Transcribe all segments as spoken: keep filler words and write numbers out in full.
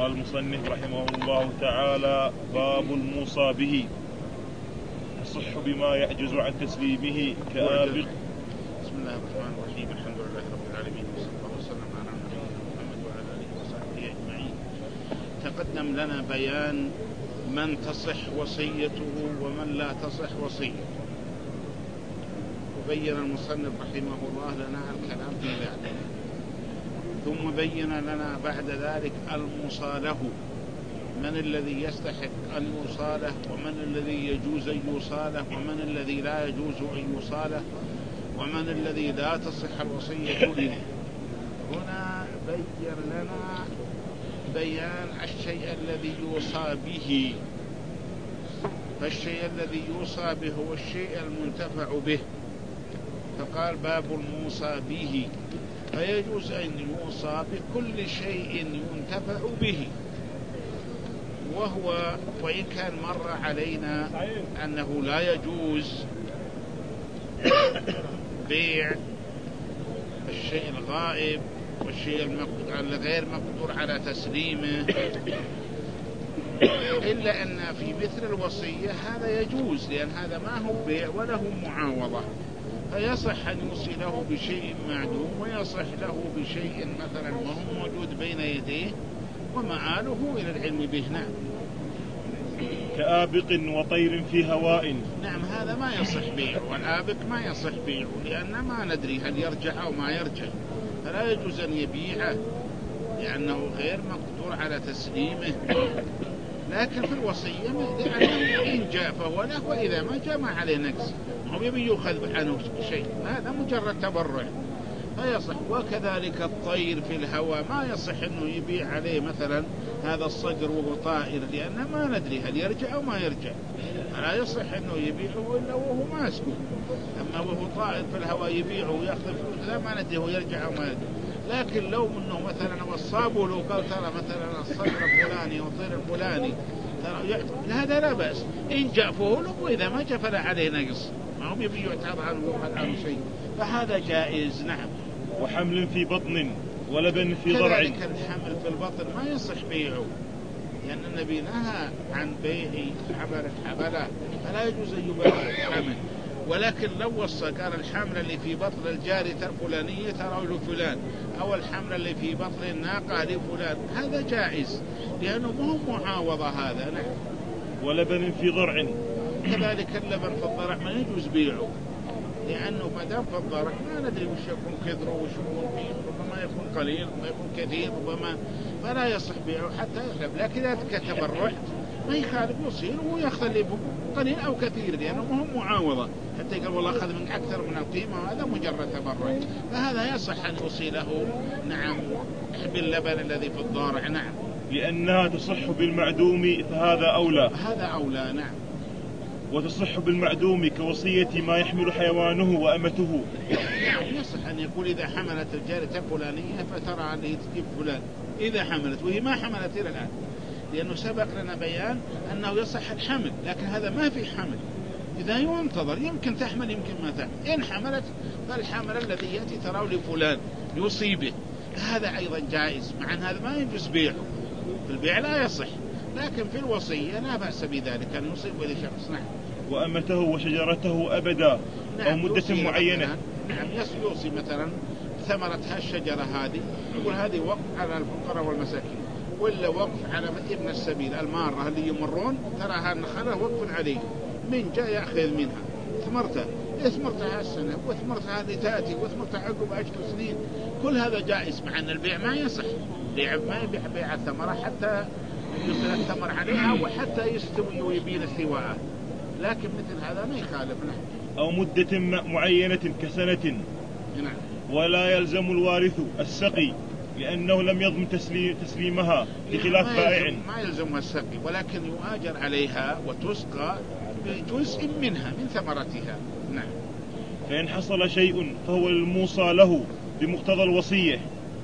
قال المصنف رحمه الله تعالى: باب الموصى به. يصح بما يعجز عن تسليمه كآبق. بسم الله الرحمن الرحيم. الحمد لله رب العالمين، وصلى الله وسلم على نبينا محمد وعلى اله وصحبه اجمعين. تقدم لنا بيان من تصح وصيته ومن لا تصح وصيته، وبين المصنف رحمه الله لنا الكلام في ذلك، ثم بين لنا بعد ذلك الموصى له، من الذي يستحق أن يوصى له، ومن الذي يجوز أن يوصى له، ومن الذي لا يجوز أن يوصى له، ومن الذي لا تصح الوصية له. هنا بين لنا بيان الشيء الذي يوصى به، فالشيء الذي يوصى به هو الشيء المنتفع به، فقال باب الموصى به، فيجوز أن يوصى بكل شيء ينتفع به، وهو وإن كان مر علينا أنه لا يجوز بيع الشيء الغائب والشيء الغير مقدور على تسليمه، إلا أن في مثل الوصية هذا يجوز، لأن هذا ما هو بيع وله معاوضة، فيصح أن يوصي له بشيء معدوم، ويصح له بشيء مثلا ما هو موجود بين يديه ومآله إلى العلم به. نعم. كآبق وطير في هواء. نعم، هذا ما يصح بيعه، والآبق ما يصح بيعه، لأن ما ندري هل يرجع أو ما يرجع، فلا يجوز أن يبيعه لأنه غير مقدور على تسليمه. لكن في الوصية لأنه إن جاء فهو له، وإذا ما جاء ما عليه نقص، هو يبي يأخذ عنه شيء، هذا مجرد تبرع فيصح. وكذلك الطير في الهواء ما يصح أنه يبيع عليه مثلا هذا الصقر وهو طائر، لأن ما ندري هل يرجع أو ما يرجع، فلا يصح أنه يبيعه إلا وهو ماسكه. أما وهو طائر في الهواء يبيعه ويأخذ فلوس، لا ما ندري هو يرجع أو ما يرجع. لكن لو منه مثلا وصابه لو قال ترى مثلا الصقر الفلاني والطير الفلاني هذا لا بأس، إن جاء فهو له، وإذا ما جاء فلا عليه نقص، ما هم يبي يعتبر عنه ويؤخذ عنه شيء، فهذا جائز. نعم. وحمل في بطن ولبن في ضرع. كذلك الحمل في البطن ما يصح بيعه، لأن النبي نهى عن بيع حمل الحملة، فلا يجوز أن يباع الحمل. ولكن لو وصى قال الحمل اللي في بطن الجارية الفلانية ترى لفلان، أو الحمل اللي في بطن الناقة لفلان، هذا جائز، لأنه مو معاوضة هذا. نعم. ولبن في ضرع. كذلك اللبن في الضرع ما يجوز بيعه، لأنه ما دام في الضرع ما ندري وش يكون كثره وش يكون فيه، ربما يكون قليل ربما يكون كثير ربما، فلا يصح بيعه حتى يحلب. لكن إذا كتبرع ما يخالف يصير ويأخذ اللي قليل أو كثير، لأنه مهم معاوضة، حتى يقول والله أخذ من أكثر من القيمة، وهذا مجرد تبرع، فهذا يصح أن يوصي له. نعم. باللبن الذي في الضارع. نعم. لأنها تصح بالمعدوم فهذا أولى. هذا أولى. نعم. وتصح بالمعدوم كوصية ما يحمل حيوانه وأمته. نعم، يصح أن يقول إذا حملت الجارية الفلانية فترى أنه تجيب فلان، إذا حملت، وهي ما حملت إلى الآن، لأنه سبق لنا بيان أنه يصح الحمل، لكن هذا ما في حمل، إذا ينتظر يمكن تحمل يمكن ما تحمل. إن حملت فالحمل الذي يأتي تراه لفلان يصيبه، هذا أيضا جائز، مع أن هذا ما يجوز بيعه، في البيع لا يصح، لكن في الوصية لا بأس بذلك أن يصيب لشخص. نعم. وأمته وشجرته أبدا. نعم. أو مدة معينة. نعم. يوصي مثلا ثمرة هالشجرة هذه، يقول هذه وقف على الفقراء والمساكين، ولا وقف على ابن السبيل المارة اللي يمرون، ترى هالنخلة وقف عليه، من جاء يأخذ منها ثمرته، ثمرتها السنة وثمرتها اللي تأتي وثمرتها عقب عشر سنين، كل هذا جائز، مع أن البيع ما يصح، بيع ما يبيع بيع الثمرة حتى يصل الثمر عليها وحتى يستوي ويبين استواءه، لكن مثل هذا ما يخالف. نعم. أو مدة معينة كسنة. نعم. ولا يلزم الوارث السقي، لأنه لم يضمن تسليم تسليمها بخلاف بائع. ما يلزمها السقي، ولكن يؤاجر عليها وتسقى بجزء منها من ثمرتها. نعم. فإن حصل شيء فهو الموصى له بمقتضى الوصية.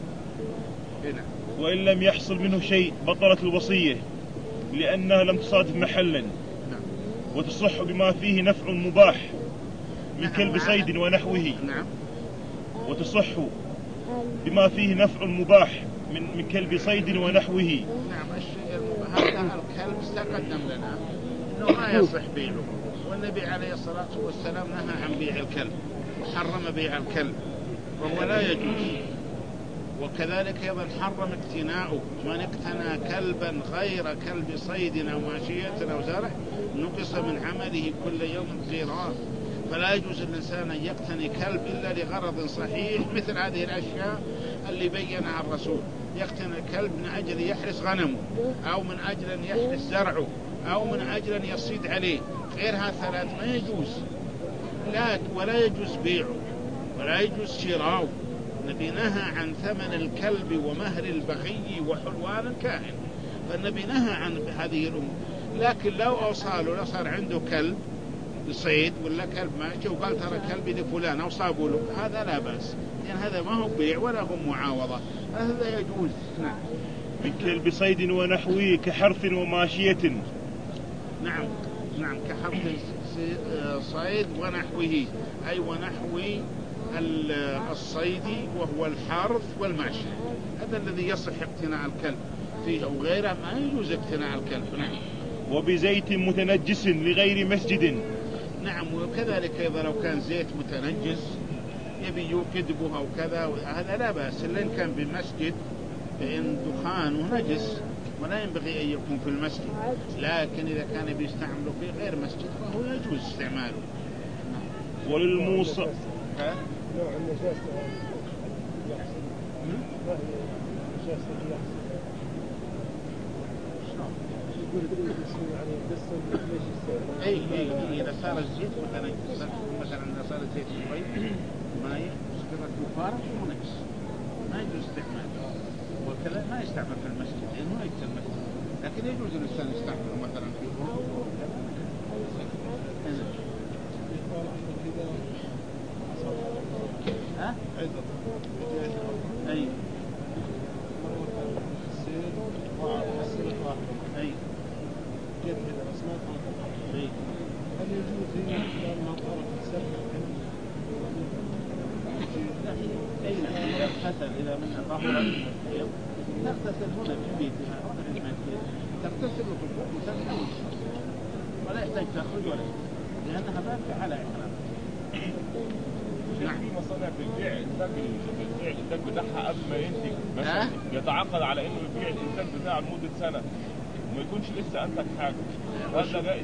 نعم. وإن لم يحصل منه شيء بطلت الوصية، لأنها لم تصادف محلا. نعم. وتصح بما فيه نفع مباح من نعم. كلب صيد ونحوه. نعم. وتصح بما فيه نفع مباح من من كلب صيد ونحوه. نعم الشيء هذا الكلب تقدم لنا انه ما يصح بيعه، والنبي عليه الصلاة والسلام نهى عن بيع الكلب وحرم بيع الكلب وهو لا يجوز. وكذلك أيضا حرم اقتناؤه، من اقتنى كلبا غير كلب صيد أو ماشية أو زرع نقص من عمله كل يوم قيراط. فلا يجوز الإنسان أن يقتني كلب إلا لغرض صحيح، مثل هذه الأشياء اللي بينها الرسول. يقتني الكلب من أجل يحرس غنمه، أو من أجل أن يحرس زرعه، أو من أجل أن يصيد عليه، غيرها ثلاث ما يجوز. لا ولا يجوز بيعه ولا يجوز شراؤه. النبي نهى عن ثمن الكلب ومهر البغي وحلوان الكاهن، فالنبي نهى عن هذه الأمور. لكن لو أوصاله لو صار عنده كلب صيد ولا كلب ماشي وقال ترى كلبي لفلان أو صابوا له، هذا لا بأس، لأن يعني هذا ما هو بيع ولا هو معاوضة، هذا يجوز. نعم. من كلب صيد ونحوه كحرث وماشية. نعم نعم كحرث صيد ونحوه، أي ونحو الصيد وهو الحرث والماشي، هذا الذي يصح اقتناء الكلب فيه، أو غيره ما يجوز اقتناء الكلب. نعم. وبزيت متنجس لغير مسجد. نعم وكذلك أيضا لو كان زيت متنجس يبي يوقد به أو كذا، هذا لا بأس، لأن كان بمسجد فإن دخانه نجس ولا ينبغي أن يكون في المسجد. لكن إذا كان بيستعمله في غير مسجد فهو يجوز استعماله. وللموصى نوع النجاسة اي اي اذا صار الزيت متنجس، مثلا اذا صار الزيت شوي ماء مسكرة مفارق ونجس ما يجوز استعماله، وكذا ما يستعمل في المسجد لانه ما يجوز المسجد، لكن يجوز الانسان يستعمله مثلا في غروب. ها؟ اي اي جد إذا بس ما طهر، هل يجوز إذا ما طهر السبع؟ أي نعم إذا اغتسل إذا من طهر الحيض تغتسل هنا في بيتها أو في المسجد، تغتسل وتفوق وتغتسل ولا يحتاج تخرج ولا شيء لأنها باقية على إحرام. نعم. في مصانع بتبيع الإنتاج بتبيع الإنتاج بتاعها قبل ما ينتج، مثلا يتعاقد على إنه يبيع الإنتاج بتاعه لمدة سنة وما يكونش لسه أنتج حاجة، هذا جائز؟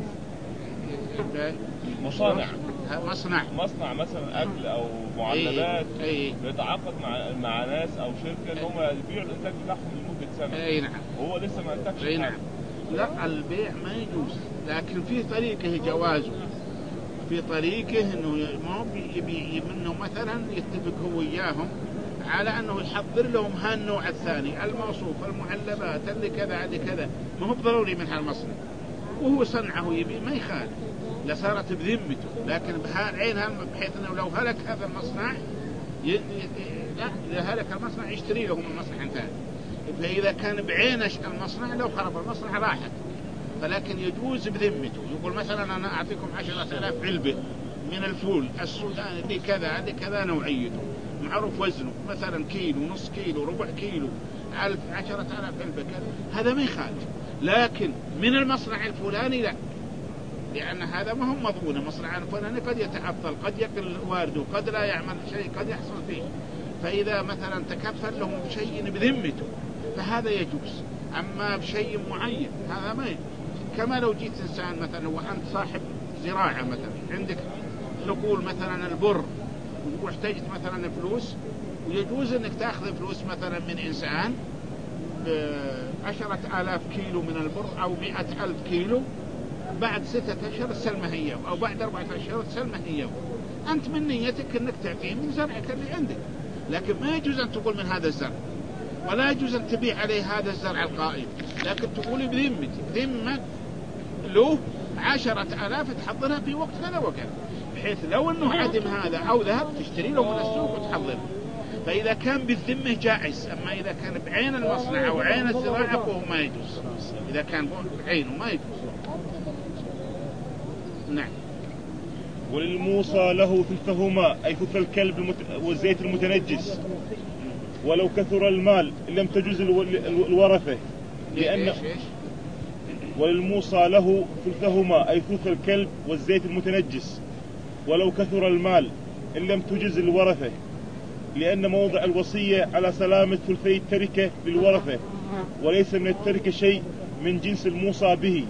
مصانع مصنع مصنع مثلا أكل أو معلبات بيتعاقد مع مع ناس أو شركة إن هم يبيعوا الإنتاج بتاعهم لمدة سنة. أي نعم. وهو لسه ما أنتجش حاجة. نعم. لا البيع ما يجوز، لكن في طريقه جوازه، في طريقه انه ما يبي منه مثلا يتفق هو وياهم على انه يحضر لهم هالنوع الثاني الموصوف المعلبات اللي كذا اللي كذا، ما هو ضروري من هالمصنع وهو صنعه يبي ما يخالف، لصارت بذمته، لكن بعينها بحيث انه لو هلك هذا المصنع ي... ي... لا اذا هلك المصنع يشتري له من مصنع ثاني، فاذا كان بعينه المصنع لو خرب المصنع راحت، فلكن يجوز بذمته. يقول مثلا أنا أعطيكم عشرة آلاف علبة من الفول السوداني اللي كذا اللي كذا نوعيته معروف وزنه مثلا كيلو نص كيلو ربع كيلو ألف عشرة آلاف علبة كذا، هذا ما يخالف، لكن من المصنع الفلاني لا، لأن هذا ما هو مضمون، المصنع الفلاني قد يتعطل قد يقل وارده قد لا يعمل شيء قد يحصل فيه، فإذا مثلا تكفل لهم بشيء بذمته فهذا يجوز، أما بشيء معين هذا ما يجوز. كما لو جيت إنسان مثلا وأنت صاحب زراعة مثلا عندك نقول مثلا البر واحتجت مثلا فلوس، ويجوز أنك تأخذ فلوس مثلا من إنسان عشرة آلاف كيلو من البر أو مئة ألف كيلو، بعد ستة أشهر تسلمه هي أو بعد أربعة أشهر تسلمه هي، أنت من نيتك أنك تعطيه من زرعك اللي عندك، لكن ما يجوز أن تقول من هذا الزرع، ولا يجوز أن تبيع عليه هذا الزرع القائم، لكن تقول بذمتي ذمة له عشرة آلاف تحضرها في وقت كذا وكذا، بحيث لو أنه عدم هذا أو ذهب تشتري له من السوق وتحضره، فإذا كان بالذمة جائز. أما إذا كان بعين المصنع أو عين الزراعة فهو ما يجوز، إذا كان بعينه ما يجوز. نعم. وللموصى له ثلثهما أي ثلث الكلب المت... والزيت المتنجس. ولو كثر المال لم تجوز الورثة، لأن وللموصى له ثلثهما أي ثلث الكلب والزيت المتنجس. ولو كثر المال إن لم تجز الورثة، لأن موضع الوصية على سلامة ثلثي التركة للورثة، وليس من التركة شيء من جنس الموصى به.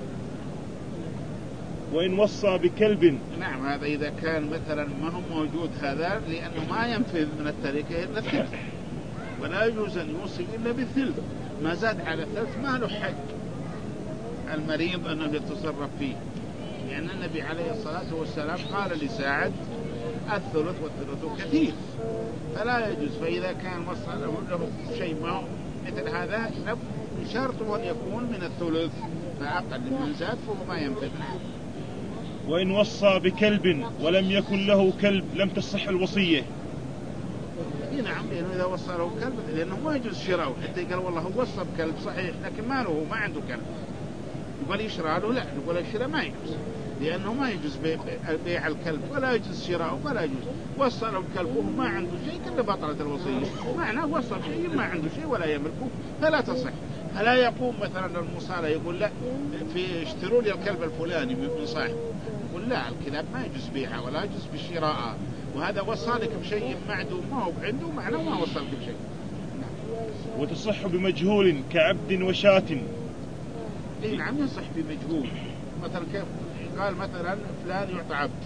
وإن وصى بكلب، نعم هذا إذا كان مثلا ما هو موجود هذا، لأنه ما ينفذ من التركة إلا الثلث، ولا يجوز أن يوصي إلا بالثلث، ما زاد على الثلث ما له حق المريض أنه يتصرف فيه، لأن النبي عليه الصلاة والسلام قال لساعد الثلث والثلث كثير، فلا يجوز. فإذا كان وصل له شيء ما مثل هذا شرطه أن يكون من الثلث، فأقل من زاد فهو ما ينفذ. وإن وصى بكلب ولم يكن له كلب لم تصح الوصية. نعم، لأنه إذا وصى له كلب، لأنه ما يجوز شراءه، حتى قال والله هو وصى بكلب صحيح لكن ما له ما عنده كلب، يقول يشرى له، لا يقول الشراء ما يجوز، لأنه ما يجوز بيع الكلب ولا يجوز شراءه ولا يجوز. وصى له الكلب وهو ما عنده شيء كله بطلت الوصية، معناه وصى شيء ما عنده شيء ولا يملكه فلا تصح. فلا يقوم مثلا المصالح يقول لا في اشتروا لي الكلب الفلاني من صاحبه، يقول لا الكلاب ما يجوز بيعها ولا يجوز بالشراء، وهذا وصلك بشيء معدوم ما هو عنده، معناه ما وصلك بشيء. وتصح بمجهول كعبد وشاة. اي نعم يصح بمجهول، مثلا كيف قال مثلا فلان يعطى عبد،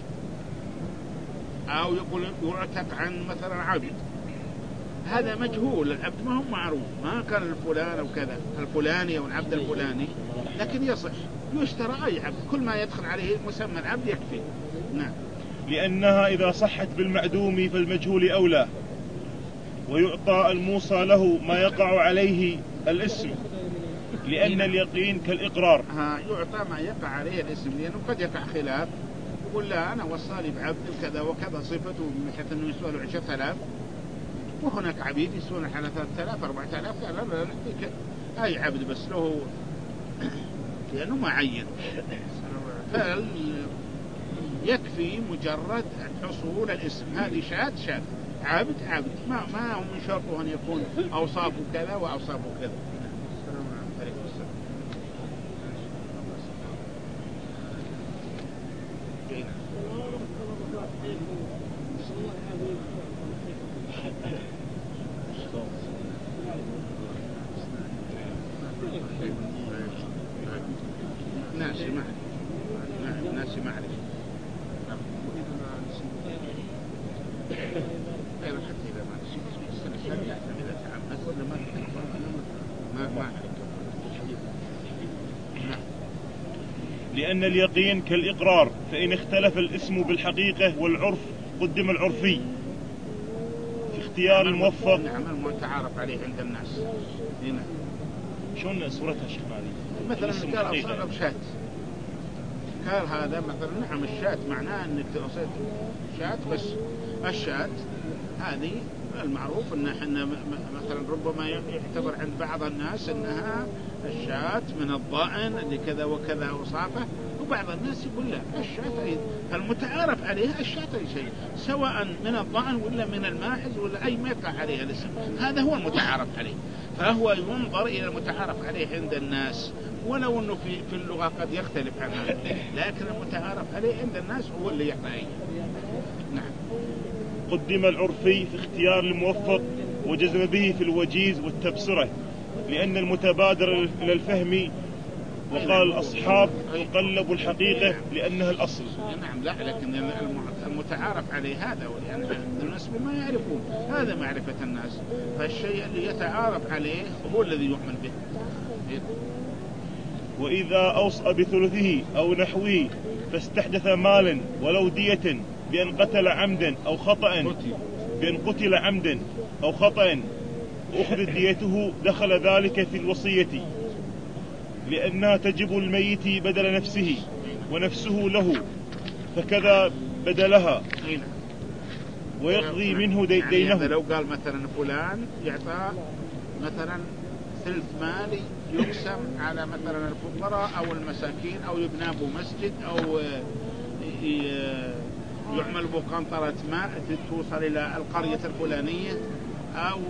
او يقول يعتق عن مثلا عبد، هذا مجهول، العبد ما هو معروف، ما كان الفلان او كذا الفلاني او العبد الفلاني، لكن يصح يشترى اي عبد كل ما يدخل عليه مسمى العبد يكفي. نعم، لأنها إذا صحت بالمعدوم فالمجهول أولى. ويعطى الموصى له ما يقع عليه الاسم، لأن اليقين كالإقرار. ها يعطى ما يقع عليه الاسم، لأنه قد يقع خلاف، يقول لا أنا وصالي بعبد كذا وكذا صفته من حيث أنه يسوى له عشرة آلاف، وهناك عبيد يسوون على ثلاثة آلاف أربعة آلاف، قال لا لا نعطيك أي عبد بس له، لأنه معين. يكفي مجرد حصول الاسم، هذه شاة شاة، عبد عبد، ما ما هو من شرطه أن يكون أوصافه كذا وأوصافه كذا. ناس معرفة، ناس معرفة. أيضا حتى إذا ما نسيت السنة الثانية إذا تعمد ولا ما ما ما لأن اليقين كالإقرار، فإن اختلف الاسم بالحقيقة والعرف قدم العرفي في اختيار الموفق. نعم المتعارف عليه عند الناس. هنا شلون صورتها شمالية؟ مثلا قال أصلا بشات، قال هذا مثلا نعم الشات معناه أنك تصيد شات، بس الشات هذه المعروف أن احنا مثلا ربما يعتبر عند بعض الناس أنها الشات من الضأن لكذا وكذا أوصافه، وبعض الناس يقول لا الشات أيضا المتعارف عليها الشات أي شيء، سواء من الضأن ولا من الماحز ولا أي ما يقع عليها الاسم، هذا هو المتعارف عليه، فهو ينظر إلى المتعارف عليه عند الناس، ولو أنه في في اللغة قد يختلف عنها، لكن المتعارف عليه عند الناس هو اللي يعطيه. نعم. قدم العرفي في اختيار الموفق وجزم به في الوجيز والتبصرة، لأن المتبادر إلى الفهم، وقال الأصحاب تقلب الحقيقة لأنها الأصل. نعم لا، لكن المتعارف عليه هذا، ولأن الناس ما يعرفون، هذا معرفة الناس، فالشيء اللي يتعارف عليه هو الذي يؤمن به. وإذا أوصى بثلثه أو نحوه فاستحدث مالا ولو دية بأن قتل عمدا أو خطأ، بأن قتل عمدا أو خطأ أخذ ديته، دخل ذلك في الوصية، لأنها تجب الميت بدل نفسه ونفسه له، فكذا بدلها ويقضي منه دي دينه. يعني لو قال مثلا فلان يعطى مثلا ثلث مالي يقسم على مثلا الفقراء أو المساكين، أو يبنى له مسجد، أو يعمل بقنطرة ماء توصل إلى القرية الفلانية، أو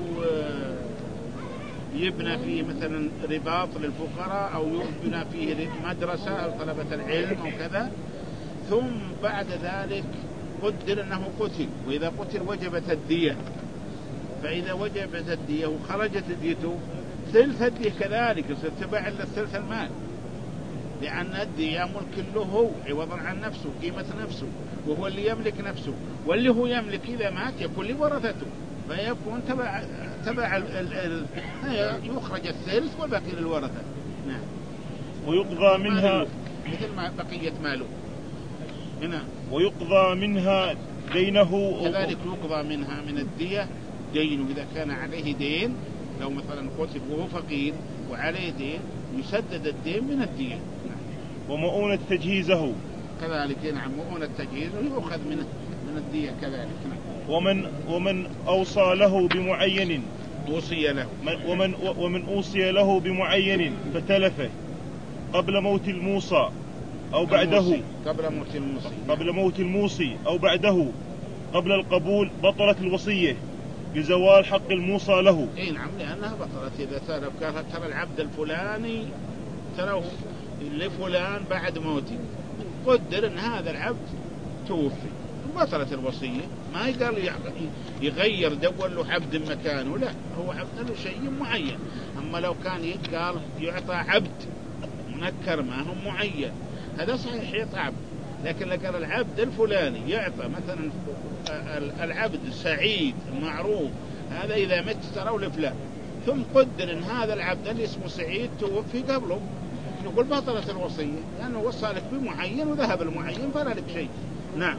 يبنى فيه مثلا رباط للفقراء، أو يبنى فيه مدرسة أو طلبة العلم أو كذا، ثم بعد ذلك قدر أنه قتل، وإذا قتل وجبت الدية، فإذا وجبت الدية وخرجت ديته ثلث الدية كذلك يصير تبع إلا ثلث المال، لأن الدية ملك له هو عوضا عن نفسه، قيمة نفسه، وهو اللي يملك نفسه، واللي هو يملك إذا مات يكون لورثته، فيكون تبع تبع ال ال ال يخرج الثلث والباقي للورثة. نعم. ويقضى منها مثل ما بقية ماله. هنا ويقضى منها دينه، كذلك يقضى منها من الدية دينه، إذا كان عليه دين، لو مثلا قتل وهو فقير وعليه دين يسدد الدين من الدية. نعم. ومؤونة تجهيزه كذلك. نعم. مؤونة تجهيزه يؤخذ من من الدية كذلك. نعم. ومن ومن أوصى له بمعين أوصي له ومن ومن أوصي له بمعين فتلفه قبل موت الموصى أو بعده، قبل موت الموصي قبل موت الموصي أو بعده قبل القبول بطلت الوصية بزوال حق الموصى له. اي نعم، لأنها بطلت. إذا ترى ترى العبد الفلاني تراه لفلان بعد موته، قدر أن هذا العبد توفي، بطلت الوصية. ما يقال يغير دول له عبد مكانه، لا، هو عبد له شيء معين. أما لو كان يقال يعطى عبد منكر ما هو معين، هذا صحيح يعطى عبد، لكن لو قال العبد الفلاني يعطى مثلا العبد سعيد معروف، هذا إذا مت تروا لفلان، ثم قدر أن هذا العبد اللي اسمه سعيد توفي قبله، نقول بطلت الوصية، لأنه وصى لك بمعين وذهب المعين فلا لك شيء. نعم.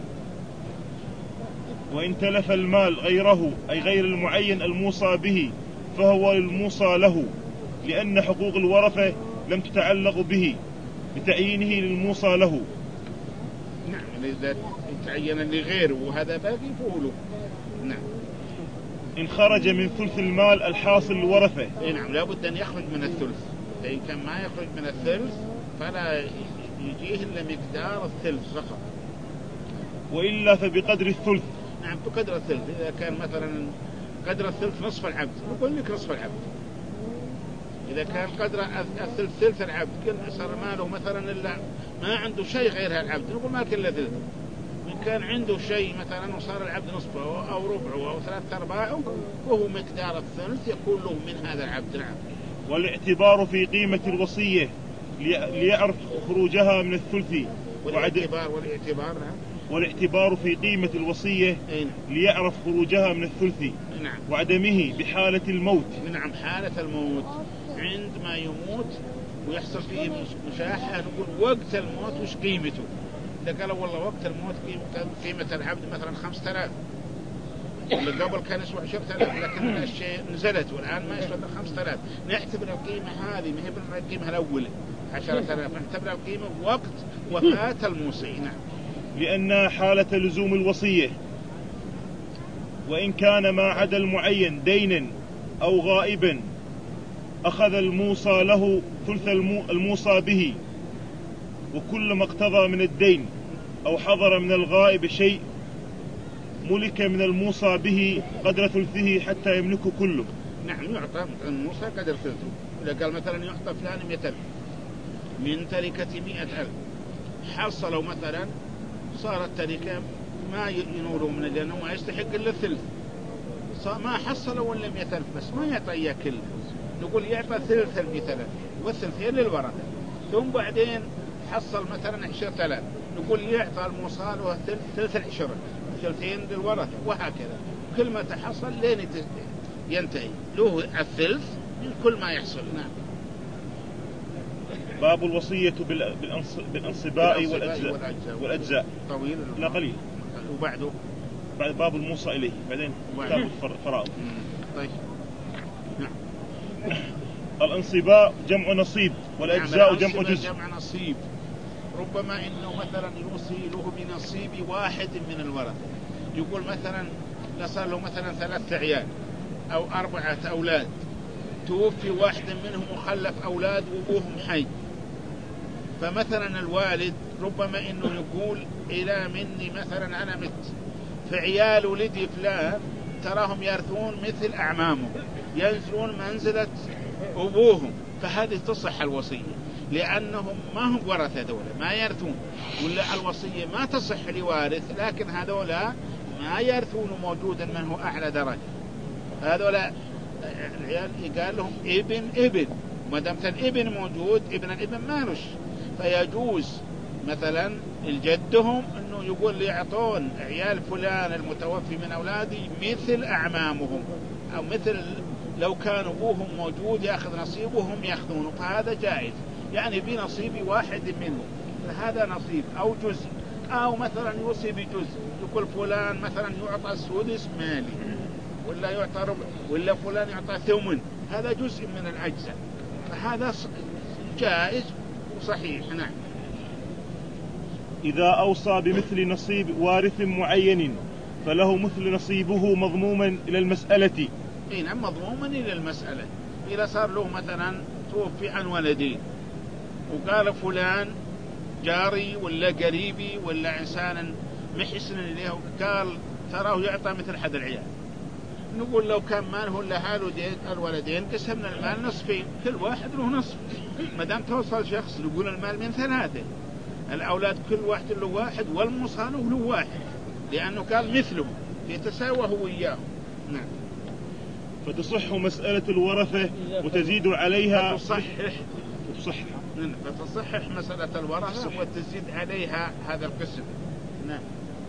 وإن تلف المال غيره أي غير المعين الموصى به فهو للموصى له، لأن حقوق الورثة لم تتعلق به بتعيينه للموصى له. نعم. إذا تعين لغيره وهذا باقي فوله. نعم. إن خرج من ثلث المال الحاصل للورثة. نعم، لابد أن يخرج من الثلث، فإن كان ما يخرج من الثلث فلا يجيه إلا مقدار الثلث فقط، وإلا فبقدر الثلث. نعم، بقدر الثلث. إذا كان مثلا قدر الثلث نصف العبد، نقول لك نصف العبد. إذا كان قدر الثلث ثلث العبد، كل صار ماله مثلا إلا ما عنده شيء غير العبد، نقول ما كله ثلث. إن كان عنده شيء مثلا وصار العبد نصفه أو ربعه أو ثلاثة أرباعه وهو مقدار الثلث يكون له من هذا العبد. نعم. والاعتبار في قيمة الوصية ليعرف خروجها من الثلث. والاعتبار والاعتبار نعم. والاعتبار في قيمة الوصية ليعرف خروجها من الثلث. نعم. وعدمه بحالة الموت. نعم، حالة الموت عندما يموت ويحصل فيه مشاحة، نقول وقت الموت وش قيمته. إذا قالوا والله وقت الموت قيمة العبد مثلا خمسة آلاف، ولا قبل كان يسوى عشرة آلاف، لكن الشيء نزلت والآن ما يسوى خمسة آلاف، نعتبر القيمة هذه ما هي القيمة الأولى عشرة آلاف، نعتبر القيمة وقت وفاة الموصي. نعم. لأن حالة لزوم الوصية، وإن كان ما عدا المعين دينا أو غائبا أخذ الموصى له ثلث الموصى به، وكل ما اقتضى من الدين أو حضر من الغائب شيء ملك من الموصى به قدر ثلثه حتى يملكه كله. نعم، يعطى الموصى قدر ثلثه. إذا قال مثلا يعطى فلان مئة ألف من تركة مئة ألف، حصلوا مثلا صارت تركة ما ينولوا من لأنه ما يستحق إلا الثلث، ما حصلوا إلا مئة ألف بس، ما يعطى إياه كله، نقول يعطى ثلث المئة ألف والثلثين للورثة. ثم بعدين حصل مثلا عشرة آلاف، نقول يعطى الموصى له ثلث العشرة، ثلثين للورثة، وهكذا كل ما تحصل لين ينتهي له الثلث من كل ما يحصل. نعم. باب الوصية بالأنصباء والأجزاء, والأجزاء. طويل لا قليل. وبعده بعد باب الموصى إليه، بعدين كتاب الفرائض. طيب. نعم. الأنصباء جمع نصيب، والأجزاء جمع جزء. جمع نصيب، ربما إنه مثلا يوصي له بنصيب واحد من الورثة، يقول مثلا صار له مثلا ثلاثة عيال أو أربعة أولاد، توفي واحد منهم وخلف أولاد وأبوهم حي، فمثلا الوالد ربما إنه يقول إلى مني مثلا أنا مت، فعيال ولدي فلان تراهم يرثون مثل أعمامهم، ينزلون منزلة أبوهم، فهذه تصح الوصية، لأنهم ما هم ورثة دولة ما يرثون، ولا الوصية ما تصح لوارث، لكن هذولا ما يرثون موجودا من هو أعلى درجة. هذولا العيال قال لهم ابن ابن، ما دامت الابن موجود ابن الابن مالوش، فيجوز مثلا الجدهم انه يقول لي يعطون عيال فلان المتوفي من اولادي مثل اعمامهم، او مثل لو كان ابوهم موجود ياخذ نصيبهم ياخذونه، فهذا جائز، يعني بنصيب واحد منهم، فهذا نصيب او جزء، او مثلا يوصي بجزء، يقول فلان مثلا يعطى سدس مالي، ولا يعطى ربع، ولا فلان يعطى ثمن، هذا جزء من الاجزاء، فهذا جائز وصحيح. نعم. إذا أوصى بمثل نصيب وارث معين فله مثل نصيبه مضموما إلى المسألة. إيه نعم، مضموما إلى المسألة. إذا صار له مثلا توفي عن ولدين، وقال فلان جاري ولا قريبي ولا إنسان محسن إليه، وقال تراه يعطى مثل حد العيال، نقول لو كان ماله لها الولدين قسمنا المال نصفين، كل واحد له نصف، ما دام توصل شخص نقول المال من ثلاثة، الأولاد كل واحد له واحد، والمصان له واحد، لأنه قال مثله يتساوى هو وياه. نعم. فتصح مسألة الورثة وتزيد عليها، فتصحح وتصحح فتصحح مسألة الورثة وتزيد عليها هذا القسم. نعم.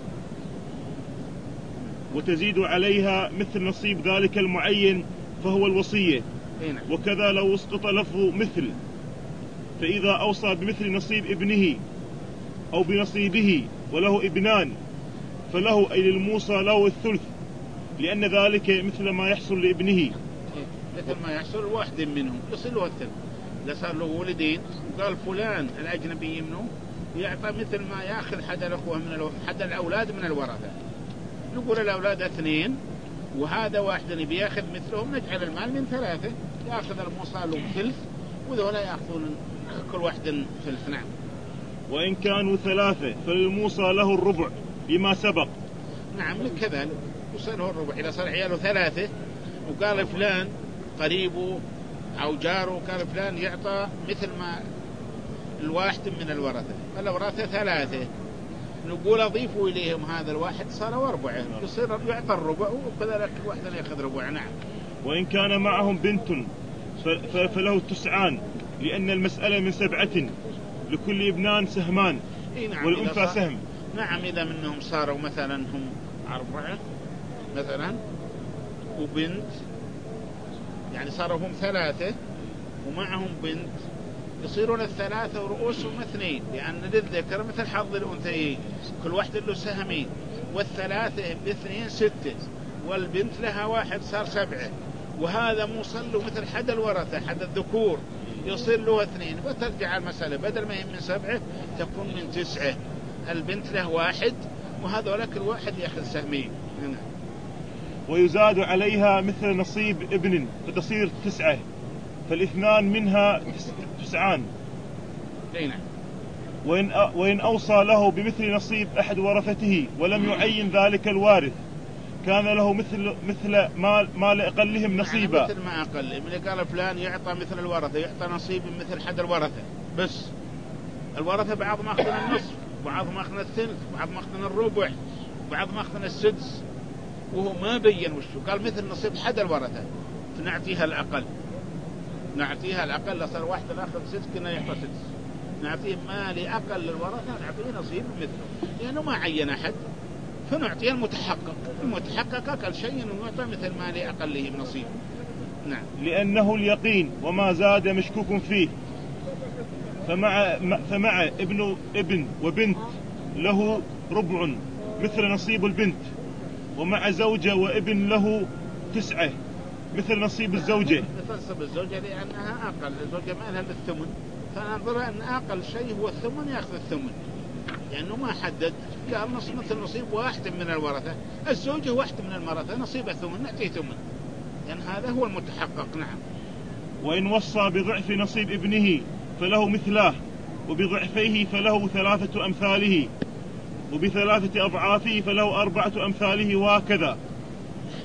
وتزيد عليها مثل نصيب ذلك المعين فهو الوصية. هنا. وكذا لو اسقط لفظ مثل، فإذا أوصى بمثل نصيب ابنه أو بنصيبه وله ابنان فله أي للموصى له الثلث، لأن ذلك مثل ما يحصل لابنه، مثل ما يحصل واحد منهم يصل له الثلث. إذا صار له ولدين وقال فلان الأجنبي منه يعطى مثل ما يأخذ حد الأخوة من الو... حد الأولاد من الورثة، نقول الأولاد اثنين وهذا واحد بياخذ مثلهم، نجعل المال من ثلاثة، يأخذ الموصى له ثلث وذولا يأخذون كل واحد ثلث. نعم. وإن كانوا ثلاثة فللموصى له الربع بما سبق. نعم كذلك يصير له الربع. إذا صار عياله ثلاثة وقال فلان قريبه أو جاره قال فلان يعطى مثل ما الواحد من الورثة، الورثة ثلاثة، نقول أضيفوا إليهم هذا الواحد صار أربعة، يصير يعطى الربع وكذلك واحد يأخذ ربع. نعم. وإن كان معهم بنت فله التسعان، لأن المسألة من سبعة لكل ابنان سهمان. إيه نعم. والأنثى سهم. نعم. إذا منهم صاروا مثلا هم أربعة مثلا وبنت، يعني صاروا هم ثلاثة ومعهم بنت، يصيرون الثلاثة ورؤوسهم اثنين، لأن للذكر مثل حظ الأنثيين، كل واحد له سهمين، والثلاثة باثنين ستة، والبنت لها واحد صار سبعة، وهذا موصل له مثل حد الورثة حد الذكور يصير له اثنين، فترجع المسألة بدل ما هي من سبعة تكون من تسعة، البنت له واحد وهذا كل واحد يأخذ سهمين. هنا. ويزاد عليها مثل نصيب ابن فتصير تسعة، فالاثنان منها تسعان. نعم. وإن, وإن أوصى له بمثل نصيب أحد ورثته ولم يعين ذلك الوارث كان له مثل مثل ما ما لأقلهم نصيبا. يعني مثل ما أقل، من قال فلان يعطى مثل الورثة، يعطى نصيب مثل حد الورثة، بس الورثة بعض ما أخذنا النصف، بعض ما أخذنا الثلث، بعض ما أخذنا الربع، بعض ما أخذنا السدس، وهو ما بين وشو، قال مثل نصيب حد الورثة فنعطيها الأقل، نعطيها الأقل. لصار واحد أخذ سدس كنا يعطى سدس، نعطيه ما لأقل الورثة نعطيه نصيب مثله، لأنه ما عين أحد، فنعطيه المتحقق، المتحقق أقل شيء إنه يعطى مثل ما لأقلهم نصيب. نعم. لأنه اليقين وما زاد مشكوك فيه. فمع فمع ابن ابن وبنت له ربع مثل نصيب البنت، ومع زوجة وابن له تسعة مثل نصيب الزوجة. مثل نصيب الزوجة لأنها أقل، الزوجة ما لها بالثمن، فننظر أن أقل شيء هو الثمن يأخذ الثمن، لأنه ما حدد، قال نص مثل نصيب واحد من الورثة، الزوجة واحد من المرثة نصيب الثمن نعطيه ثمن، لأن يعني هذا هو المتحقق. نعم. وإن وصى بضعف نصيب ابنه فله مثلاه، وبضعفيه فله ثلاثة أمثاله، وبثلاثة أضعافه فله أربعة أمثاله، وهكذا.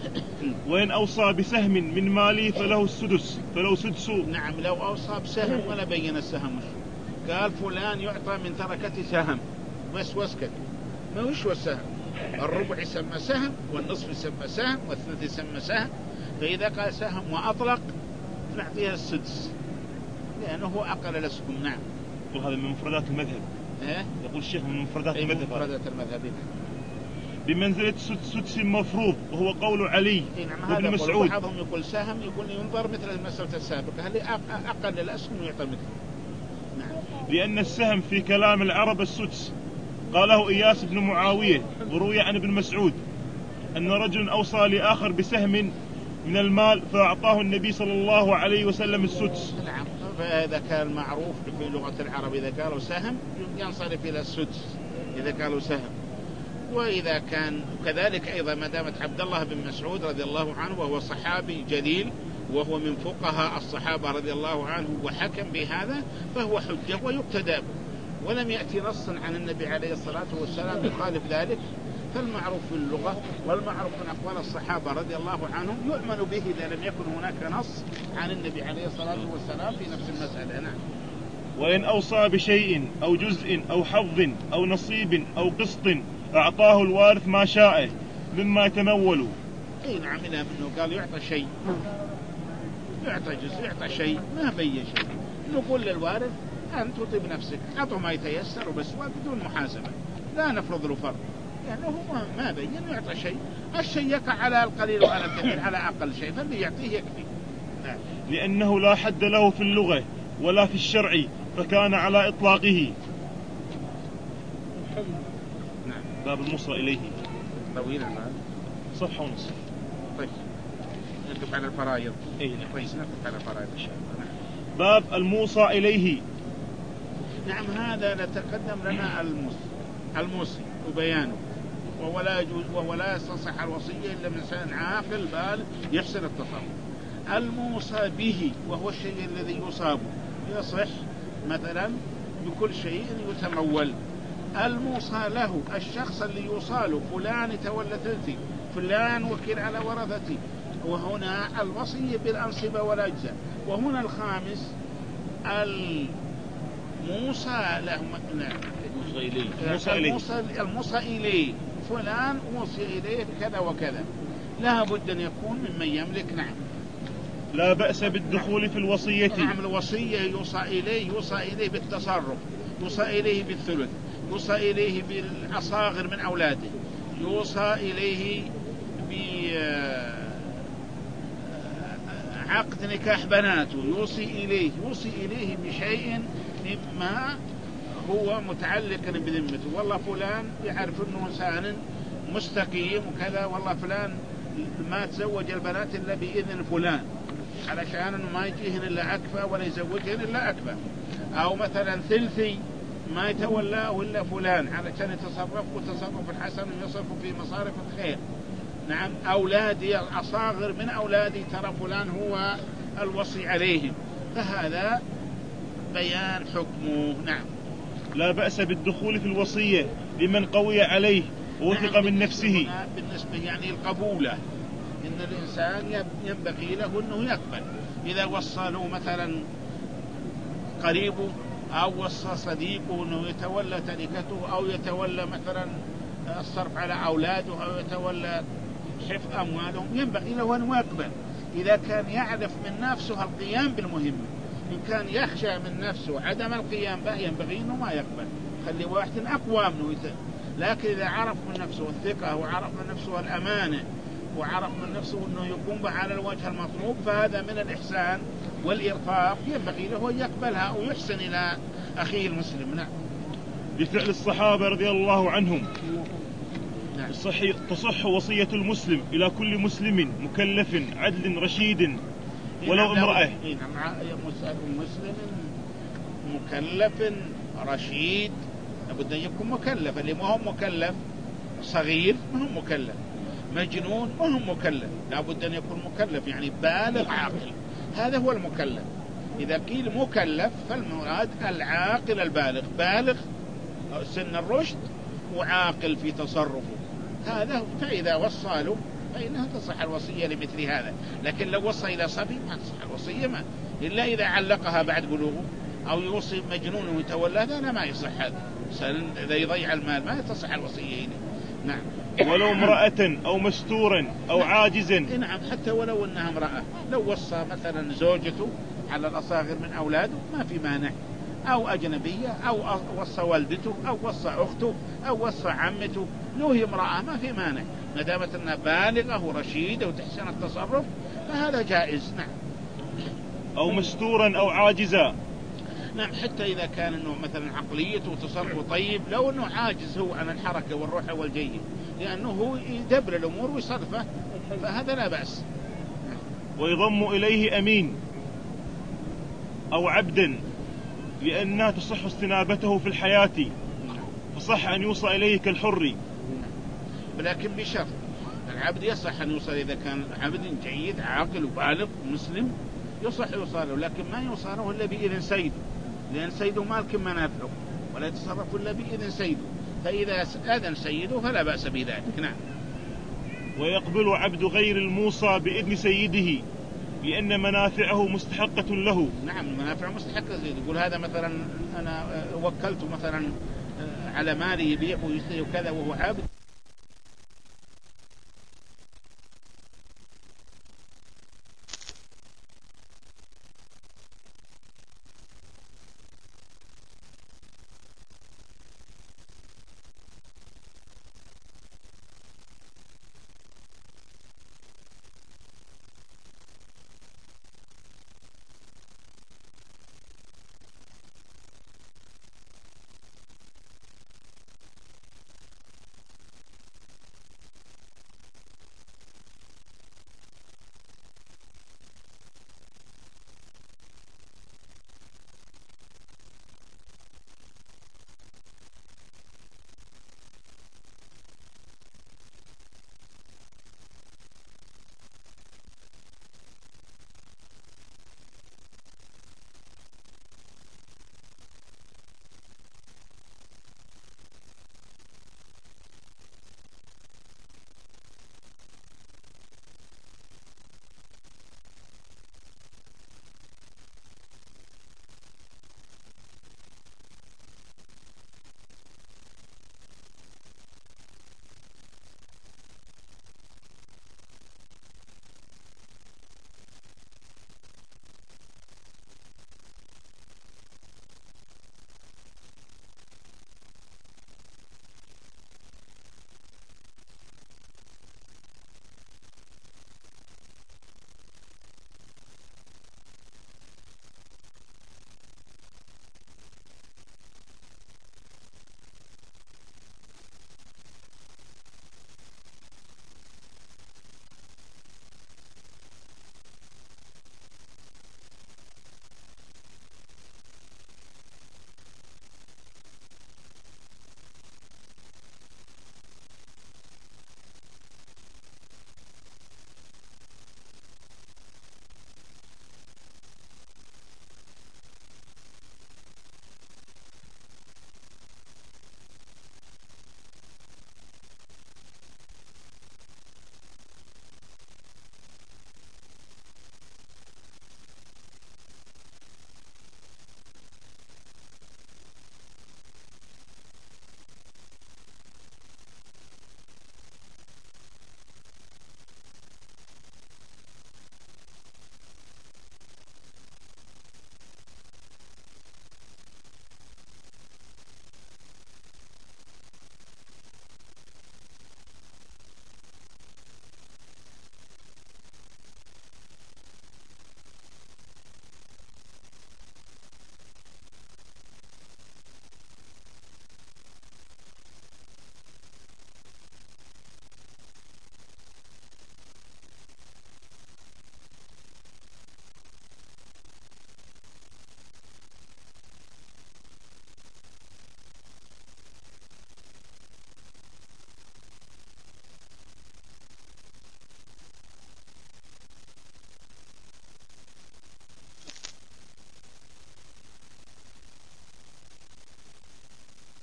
وإن أوصى بسهم من مالي فله السدس فله سدس. نعم، لو أوصى بسهم ولا بين السهم، قال فلان يعطى من تركته سهم بس واسكت، ما وش السهم؟ الربع يسمى سهم، والنصف يسمى سهم، والثلث يسمى سهم. فإذا قال سهم وأطلق نعطيها السدس لأنه هو أقل الأسهم. نعم. وهذا من مفردات المذهب. إيه؟ يقول الشيخ من مفردات أي المذهب. مفردات المذهب. بمنزلة سدس مفروض، وهو قول علي نعم. وابن مسعود. بعضهم يقول سهم، يقول ينظر مثل المسألة السابقة، هل أقل الأسهم يعطى مثل. نعم. لأن السهم في كلام العرب السدس، قاله إياس بن معاوية، وروي عن ابن مسعود أن رجل أوصى لآخر بسهم من المال فأعطاه النبي صلى الله عليه وسلم السدس. نعم. فإذا كان معروف في لغة العرب إذا قالوا سهم ينصرف إلى السدس إذا قالوا سهم. وإذا كان كذلك أيضا ما دامت عبد الله بن مسعود رضي الله عنه وهو صحابي جليل وهو من فقهاء الصحابة رضي الله عنه وحكم بهذا فهو حجة ويقتدى، ولم يأتي نص عن النبي عليه الصلاة والسلام يخالف ذلك. فالمعروف في اللغة والمعروف من أقوال الصحابة رضي الله عنهم يؤمن به إذا لم يكن هناك نص عن النبي عليه الصلاة والسلام في نفس المسألة. نعم. وإن أوصى بشيء أو جزء أو حظ أو نصيب أو قسط أعطاه الوارث ما شاء مما يتمول. أي نعم. إلى منه قال يعطى شيء، يعطى جزء، يعطى شيء، ما بين شيء. نقول للوارث أن تعطي بنفسك، أعطوا ما يتيسر بس بدون محاسبة، لا نفرض له فرض، يعني هو ما بين يعطى شيء. الشيء يقع على القليل وعلى الكثير، على أقل شيء فاللي يعطيه يكفي. نعم. لأنه لا حد له في اللغة ولا في الشرع فكان على إطلاقه. نعم. باب الموصى إليه طويل الآن، صفحة ونصف. طيب نقف على الفرائض. أي نعم. كويس، نقف على الفرائض إن شاء الله. نعم. باب الموصى إليه. نعم. هذا نتقدم لنا الموصي الموصي وبيانه، وهو لا يجوز وهو لا يستصح الوصية إلا من إنسان عاقل بالغ يحسن التصرف. الموصى به وهو الشيء الذي يصاب يصح مثلا بكل شيء يتمول. الموصى له الشخص اللي يوصاله فلان يتولى ثلثي، فلان وكيل على ورثتي. وهنا الوصية بالأنصبة والأجزاء. وهنا الخامس الموصى له. نعم. الموصى إليه فلان وصي إليه بكذا وكذا، لا بد أن يكون ممن يملك. نعم. لا بأس بالدخول في الوصية. نعم. الوصية يوصى إليه، يوصى إليه بالتصرف، يوصى إليه بالثلث، يوصى إليه بالأصاغر من أولاده، يوصى إليه بعقد نكاح بناته، يوصي إليه يوصي إليه بشيء مما هو متعلق بذمته. والله فلان يعرف أنه إنسان مستقيم وكذا، والله فلان ما تزوج البنات إلا بإذن فلان علشان أنه ما يجيهن إلا أكفى ولا يزوجهن إلا أكفى. أو مثلا ثلثي ما يتولاه إلا فلان علشان يتصرف وتصرف الحسن ويصرف في مصارف الخير. نعم. أولادي الأصاغر من أولادي ترى فلان هو الوصي عليهم، فهذا بيان حكمه. نعم. لا بأس بالدخول في الوصية لمن قوي عليه ووثق نعم. من نفسه. بالنسبة يعني القبولة، إن الإنسان ينبغي له أنه يقبل. إذا وصى له مثلا قريبه أو وصى صديقه أنه يتولى تركته أو يتولى مثلا الصرف على أولاده أو يتولى حفظ أموالهم، ينبغي له أن يقبل إذا كان يعرف من نفسه القيام بالمهمة. إن كان يخشى من نفسه عدم القيام به ينبغي أنه ما يقبل، خلي واحد أقوى منه. لكن إذا عرف من نفسه الثقة وعرف من نفسه الأمانة وعرف من نفسه أنه يقوم به على الوجه المطلوب فهذا من الإحسان والإرفاق، ينبغي له أن يقبلها ويحسن إلى أخيه المسلم. نعم. بفعل الصحابة رضي الله عنهم. نعم. تصح وصية المسلم إلى كل مسلم مكلف عدل رشيد ولو امرأة. مسلم مكلف رشيد لابد أن يكون مكلف، اللي ما هو مكلف صغير ما هو مكلف، مجنون ما هو مكلف، لابد أن يكون مكلف يعني بالغ عاقل، هذا هو المكلف. إذا قيل مكلف فالمراد العاقل البالغ، بالغ سن الرشد وعاقل في تصرفه هذا. فإذا وصى له فإنها تصح الوصية لمثل هذا. لكن لو وصى إلى صبي ما تصح الوصية، ما إلا إذا علقها بعد بلوغه، أو يوصي مجنون ويتولى هذا لا ما يصح هذا، إذا يضيع المال ما تصح الوصية هنا. نعم. ولو امرأة أو مستور أو نعم. عاجز. نعم، حتى ولو أنها امرأة، لو وصى مثلا زوجته على الأصاغر من أولاده ما في مانع، أو أجنبية، أو وصى والدته، أو وصى أخته، أو وصى عمته، لو هي امرأة ما في مانع، ما دامت أنها بالغة ورشيدة وتحسن التصرف فهذا جائز. نعم. أو مستورا أو عاجزا. نعم، حتى إذا كان أنه مثلا عقليته وتصرفه طيب، لو أنه عاجز هو عن الحركة والروح والجيد، لأنه هو يدبر الأمور ويصرفه، فهذا لا بأس. ويضم إليه أمين أو عبد، لأنها تصح استنابته في الحياة، فصح أن يوصى إليه كالحر. لكن بشرط، العبد يصح أن يوصل إذا كان عبد جيد عاقل وبالغ مسلم، يصح يوصله، لكن ما يوصله إلا بإذن سيده، لأن سيده مالك منافعه ولا يتصرف إلا بإذن سيده، فإذا أذن سيده فلا بأس بذلك. نعم. ويقبل عبد غير الموصى بإذن سيده، لأن منافعه مستحقة له. نعم، المنافع مستحقة. يقول هذا مثلا أنا وكلته مثلا على مالي يبيع ويشتري وكذا وهو عبد،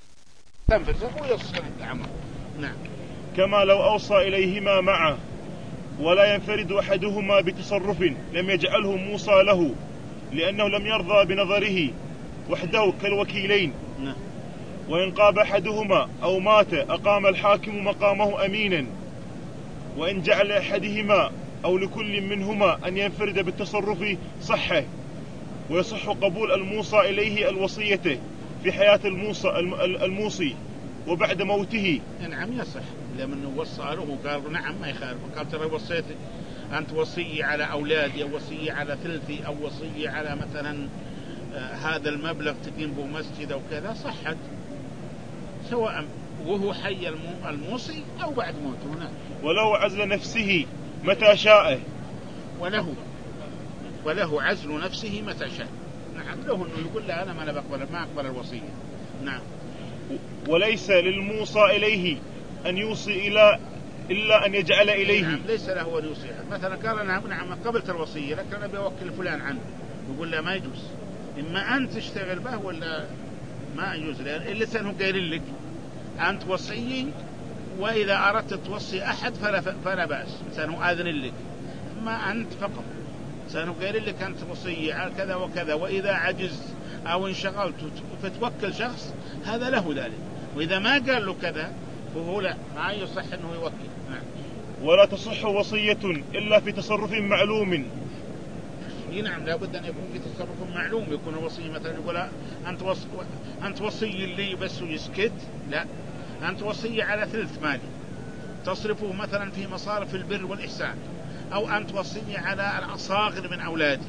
تنفذ ويصل العمل. نعم. كما لو أوصى إليهما معه ولا ينفرد أحدهما بتصرف لم يجعله موصى له، لأنه لم يرضى بنظره وحده كالوكيلين. وإن قاب أحدهما أو مات أقام الحاكم مقامه أمينا. وإن جعل أحدهما أو لكل منهما أن ينفرد بالتصرف صحه، ويصح قبول الموصى إليه الوصية في حياة الموصى الموصي وبعد موته. نعم يصح، لمن وصى له قال نعم ما يخالف، قال ترى وصيت أنت وصي على أولادي أو وصي على ثلثي أو وصي على مثلا آه هذا المبلغ تقيم به مسجد أو كذا، صحت سواء وهو حي الموصي أو بعد موته. نعم. ولو عزل نفسه متى شاء، وله وله عزل نفسه متى شاء. نعم، له أنه يقول لا أنا ما بقبل ما أقبل الوصية. نعم. وليس للموصى إليه أن يوصي إلى إلا أن يجعل إليه. نعم، ليس له أن يوصي. مثلا قال نعم نعم قبلت الوصية لكن أنا بوكل فلان عنه، يقول لا ما يجوز، إما أنت تشتغل به ولا ما يجوز، لأن إلا سنه قايل لك أنت وصي، وإذا أردت توصي أحد فلا, فلا بأس، سنه آذن لك، ما أنت فقط سنه قايل لك أنت وصي على كذا وكذا، وإذا عجز أو انشغلت فتوكل شخص هذا له ذلك، وإذا ما قال له كذا فهو لا ما يصح أنه يوكل. نعم. ولا تصح وصية إلا في تصرف معلوم. نعم، لابد أن يكون في تصرف معلوم، يكون الوصي مثلا يقول أنت وصي أنت وصي لي بس ويسكت، لا، أنت وصي على ثلث مالي تصرفه مثلا في مصارف البر والإحسان، أو أنت وصي على الأصاغر من أولادي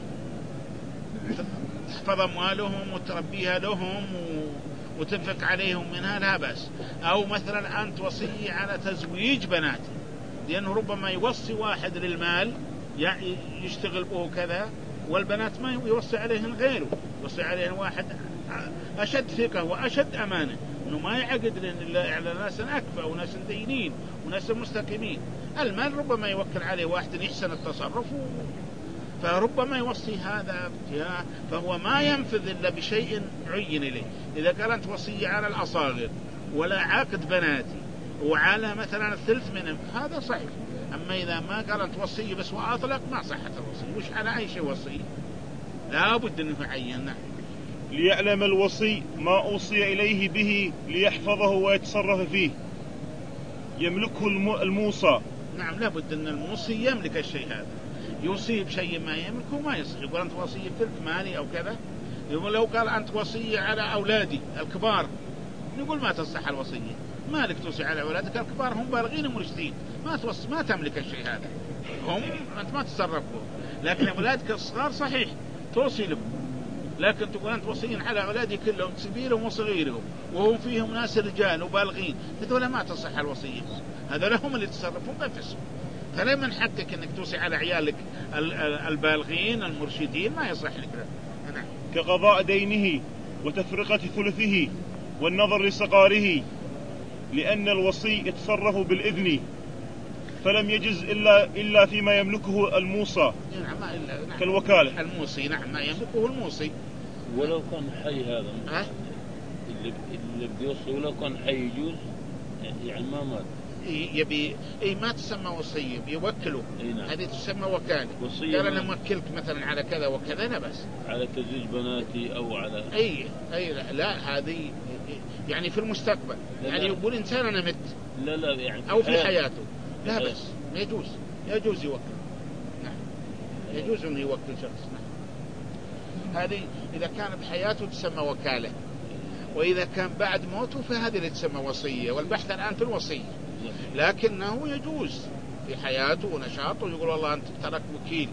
تحفظ أموالهم وتربيها لهم وتنفق عليهم منها، لا بأس. أو مثلا أنت وصي على تزويج بناتي، لأنه ربما يوصي واحد للمال يشتغل به كذا، والبنات ما يوصي عليهن غيره، يوصي عليهن واحد أشد ثقة وأشد أمانة، أنه ما يعقد لأن الله على ناس أكفى وناس دينين وناس مستقيمين. المال ربما يوكل عليه واحد يحسن التصرف، فربما يوصي هذا فهو ما ينفذ إلا بشيء عين إليه. إذا قال أنت وصي على الأصاغر ولا عاقد بناتي وعلى مثلا الثلث منهم هذا صحيح، أما إذا ما قال أنت وصي بس وأطلق ما صحت الوصي، وش على أي شيء وصي، لا بد أنه يعين. نعم. ليعلم الوصي ما أوصي إليه به ليحفظه ويتصرف فيه، يملكه الموصى. نعم، لا بد أن الموصي يملك الشيء هذا، يوصي بشيء ما يملكه ما يصح. يقول أنت وصي بثلث مالي أو كذا، يقول لو قال أنت وصي على أولادي الكبار نقول ما تصح الوصية، مالك توصي على أولادك الكبار، هم بالغين ومرشدين، ما توصي ما تملك الشيء هذا، هم أنت ما تصرف بهم. لكن أولادك الصغار صحيح توصي لهم، لكن تقول أنت وصيين على أولادي كلهم كبيرهم وصغيرهم وهم فيهم ناس رجال وبالغين، هذول ما تصح الوصية، هذول هم اللي تصرفون بنفسهم. فلا من حقك أنك توصي على عيالك البالغين المرشدين، ما يصح لك. نعم. كقضاء دينه وتفرقة ثلثه والنظر لصغاره، لأن الوصي يتصرف بالإذن فلم يجز إلا, إلا فيما يملكه الموصى. نعم. نعم. كالوكالة. الموصي نعم ما يملكه الموصي. ولو كان حي هذا أه؟ اللي اللي بيوصي ولو كان حي يجوز، يعني ما مات يبي اي ما تسمى وصيه، بيوكله. نعم. هذه تسمى وكاله. قال انا موكلك مثلا على كذا وكذا، لا بس على تزويج بناتي او على اي اي لا, لا هذه يعني في المستقبل، لا يعني لا. يقول انسان انا مت لا لا يعني او في حياته, حياته. لا حياته. بس ما يجوز، يجوز يوكل. نعم، يجوز انه يوكل شخص. نعم. هذه اذا كان بحياته تسمى وكاله، واذا كان بعد موته فهذه اللي تسمى وصيه، والبحث الان في الوصيه. لكنه يجوز في حياته ونشاطه يقول والله أنت ترك وكيل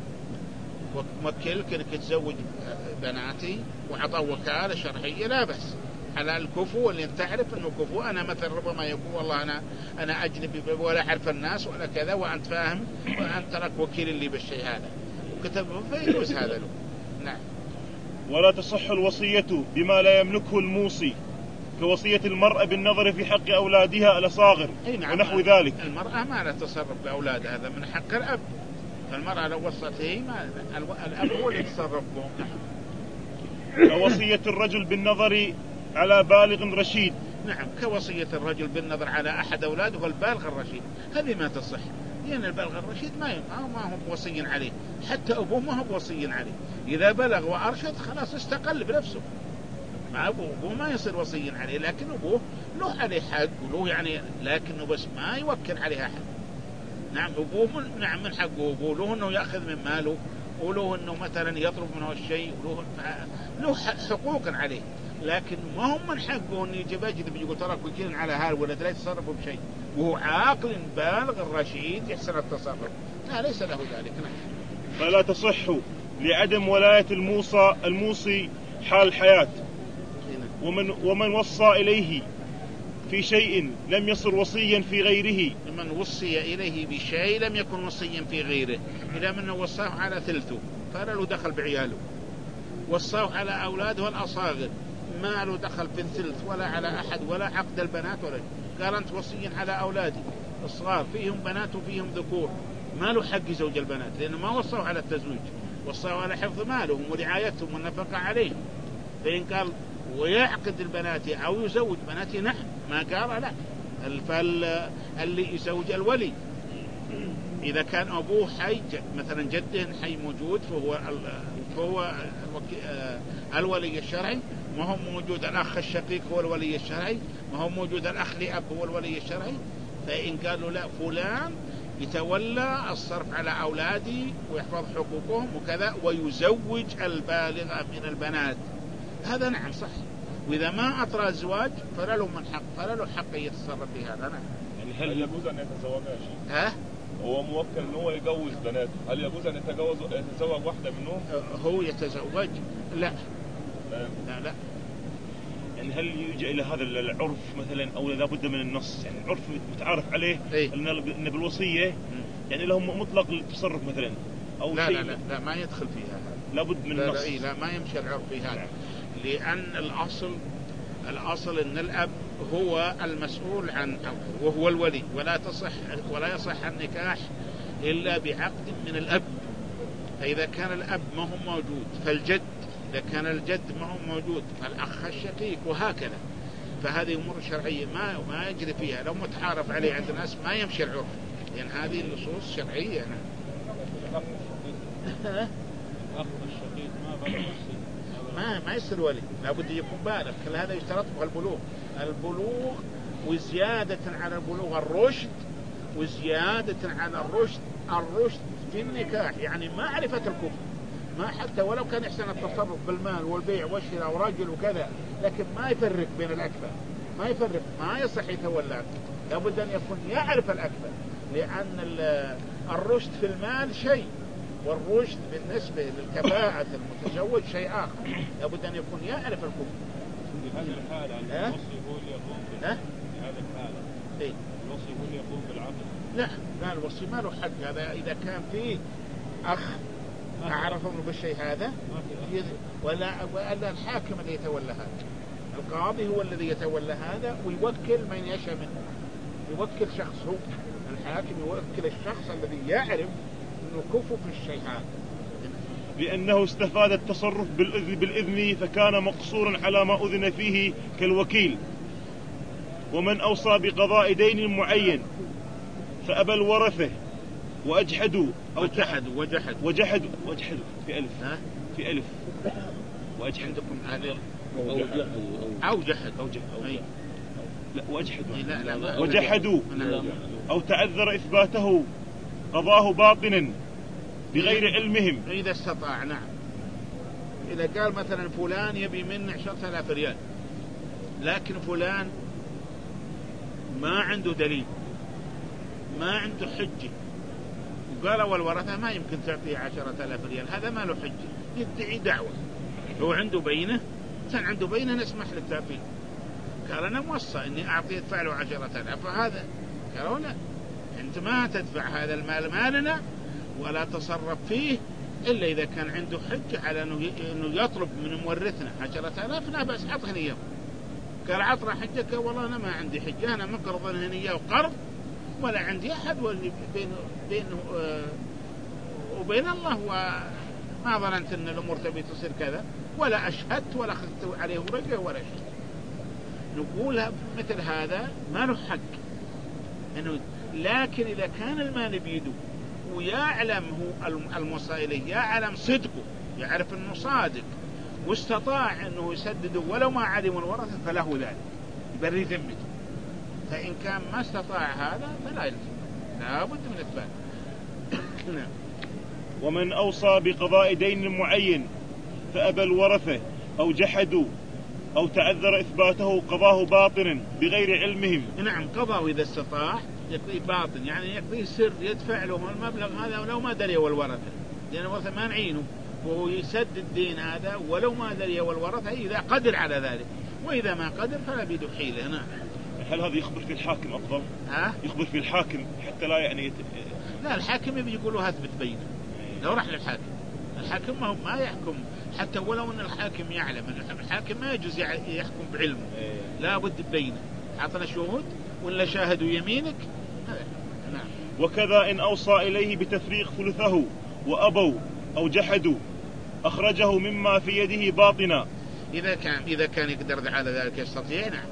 وموكلك أنك تزوج بناتي وعطى وكالة شرعية، لا بس على الكفو اللي تعرف أنه كفو. أنا مثلا ربما يقول والله أنا أنا أجنبي ولا أعرف الناس ولا كذا، وأنت فاهم وأنت ترك وكيل اللي بالشيء هذا وكتبه، فيجوز هذا له. نعم. ولا تصح الوصية بما لا يملكه الموصي، كوصية المرأة بالنظر في حق أولادها الأصاغر. نعم. ونحو ذلك. المرأة ما لا تصرف بأولاد، هذا من حق الأب، فالمرأة لو وصت هي ما الأب هو اللي يتصرف بهم. كوصية الرجل بالنظر على بالغ رشيد. نعم، كوصية الرجل بالنظر على أحد أولاده البالغ الرشيد، هذه ما تصح. لأن البلغ الرشيد ما ما ما هو بوصي عليه، حتى أبوه ما هو بوصي عليه. إذا بلغ وأرشد خلاص استقل بنفسه، مع أبوه أبوه ما يصير وصي عليه، لكن أبوه له عليه حق وله يعني، لكنه بس ما يوكل عليه أحد. نعم أبوه من نعم من حقه أبوه، له إنه يأخذ من ماله، وله إنه مثلا يطلب منه الشيء، وله له حقوق عليه، لكن ما هم من حقه إنه يجي بجد يقول ترى وكيل على هالولد لا يتصرفوا بشيء، وهو عاقل بالغ الرشيد يحسن التصرف، لا ليس له ذلك. نعم. فلا تصح لعدم ولاية الموصى الموصي حال الحياة، ومن ومن وصى إليه في شيء لم يصر وصيا في غيره. من وصي إليه بشيء لم يكن وصيا في غيره، إذا من وصاه على ثلثه فلا له دخل بعياله، وصاه على أولاده الأصاغر ما له دخل في الثلث ولا على أحد ولا عقد البنات ولا شيء. قال أنت وصيا على أولادي الصغار فيهم بنات وفيهم ذكور، ما له حق زوج البنات لأنه ما وصاه على التزويج، وصاه على حفظ مالهم ورعايتهم والنفقة عليهم. فإن قال ويعقد البنات أو يزوج بناتي نعم، ما قال لا. فاللي يزوج الولي إذا كان أبوه حي مثلا جده حي موجود فهو فهو الولي الشرعي، ما هو موجود الأخ الشقيق هو الولي الشرعي، ما هو موجود الأخ لأب هو الولي الشرعي. فإن قالوا لا فلان يتولى الصرف على أولادي ويحفظ حقوقهم وكذا ويزوج البالغة من البنات، هذا نعم صح. وإذا ما أطرى الزواج فلا له من حق، فلا له حق يتصرف في هذا. نعم. يعني هل يجوز أن يتزوج شيء؟ ها؟ هو موكل إن هو يجوز بناته، هل يجوز أن يتجوز يتزوج واحدة منهم؟ هو يتزوج؟ لا. لا لا, لا. يعني هل يلجأ إلى هذا العرف مثلا أو لا بد من النص؟ يعني العرف متعارف عليه إيه؟ أن بالوصية يعني لهم مطلق للتصرف مثلا أو لا شيء. لا لا لا ما يدخل فيها هذا، لابد من لا النص. لا, إيه لا ما يمشي العرف في هذا، لأن الأصل الأصل أن الأب هو المسؤول عن وهو الولي، ولا تصح ولا يصح النكاح إلا بعقد من الأب. فإذا كان الأب ما هو موجود فالجد، إذا كان الجد ما هو موجود فالأخ الشقيق وهكذا. فهذه أمور شرعية ما ما يجري فيها، لو متعارف عليه عند الناس ما يمشي العرف، لأن يعني هذه النصوص شرعية. أخ الشقيق ما بلغ ما ما يصير ولي، لابد يكون بالغ. كل هذا يشترط له البلوغ، البلوغ وزيادة على البلوغ الرشد، وزيادة على الرشد الرشد في النكاح، يعني معرفة الكفر، ما حتى ولو كان يحسن التصرف بالمال والبيع والشراء ورجل وكذا، لكن ما يفرق بين الأكفة، ما يفرق، ما يصح يتولى. لابد أن يكون يعرف الأكفة، لأن الرشد في المال شيء، والرشد بالنسبة للكفاءة المتزوج شيء آخر. لابد أن يكون يعرف الكفر. في هذه الحالة الوصي هو اللي يقوم بالعقد. في هذه الحالة إيه؟ الوصي هو اللي يقوم بالعقد. لا لا الوصي ما له حق. هذا إذا كان فيه أخ أعرف منه بالشيء هذا ولا ولا الحاكم اللي يتولى هذا، القاضي هو الذي يتولى هذا ويوكل من يشاء منه، يوكل شخص، هو الحاكم يوكل الشخص الذي يعرف انه كفو في الشيء هذا، لأنه استفاد التصرف بالإذن, بالإذن فكان مقصورا على ما أذن فيه كالوكيل. ومن أوصى بقضاء دين معين فأبى الورثة وأجحدوا أو وجحدوا وجحدوا وجحدوا وجحدوا في ألف ها؟ في ألف وأجحدكم عليه أو جحدوا أو جحد أو جحدوا أي. لا وأجحدوا لا لا ما وجحدوا لا. أو تعذر إثباته قضاه باطنا بغير علمهم إذا استطاع. نعم. إذا قال مثلا فلان يبي من عشرة آلاف ريال، لكن فلان ما عنده دليل، ما عنده حجة، وقال والورثة ما يمكن تعطيه عشرة آلاف ريال، هذا ما له حجة، يدعي دعوة. هو عنده بينة، كان عنده بينة نسمح للتعطيه، قال أنا موصى إني أعطيه أدفع له عشرة آلاف، فهذا قالوا لا، أنت ما تدفع هذا المال مالنا ولا تصرف فيه إلا إذا كان عنده حجة على أنه يطلب من مورثنا عشرة آلاف، لا بس عطهني إياه. قال عطنا حجك، والله أنا ما عندي حجة، أنا مقرض هني إياه وقرض ولا عندي أحد، واللي بينه بينه وبين الله، وما ظننت أن الأمور تبي تصير كذا، ولا أشهدت ولا أخذت عليه ورقة ولا شيء. نقولها مثل هذا ما له حق إنه لكن إذا كان المال بيده ويعلم هو الموصى إليه يعلم صدقه، يعرف أنه صادق واستطاع أنه يسدده ولو ما علم الورثة فله ذلك يبري ذمته. فإن كان ما استطاع هذا فلا يلزم، لا بد من إثبات. ومن أوصى بقضاء دين معين فأبى الورثة أو جحدوا أو تعذر إثباته قضاه باطن بغير علمهم. نعم، قضاه إذا استطاع يقضي باطن، يعني يقضي سر يدفع له المبلغ هذا ولو ما دري والورثة، لأن الورثة ما نعينه وهو يسد الدين هذا ولو ما دري والورثة إذا قدر على ذلك، وإذا ما قدر فلا بيد حيلة. نعم. هل هذا يخبر في الحاكم أفضل؟ ها؟ يخبر في الحاكم حتى لا يعني يت... لا، الحاكم بيقولوا هثبت بينه. لو راح للحاكم، الحاكم ما هو ما يحكم حتى ولو أن الحاكم يعلم، الحاكم ما يجوز يحكم بعلمه، لا بد بينه. عطنا شهود ولا شاهدوا يمينك. نعم. وكذا إن أوصى إليه بتفريق ثلثه وأبوا أو جحدوا أخرجه مما في يده باطنا إذا كان إذا كان يقدر على ذلك يستطيع. نعم.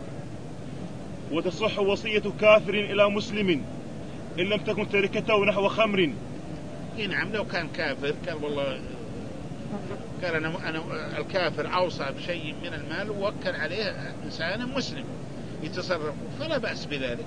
وتصح وصية كافر إلى مسلم إن لم تكن تركته نحو خمر. نعم، لو كان كافر كان والله قال أنا, أنا الكافر أوصى بشيء من المال ووكل عليه إنسان مسلم يتصرف فلا بأس بذلك،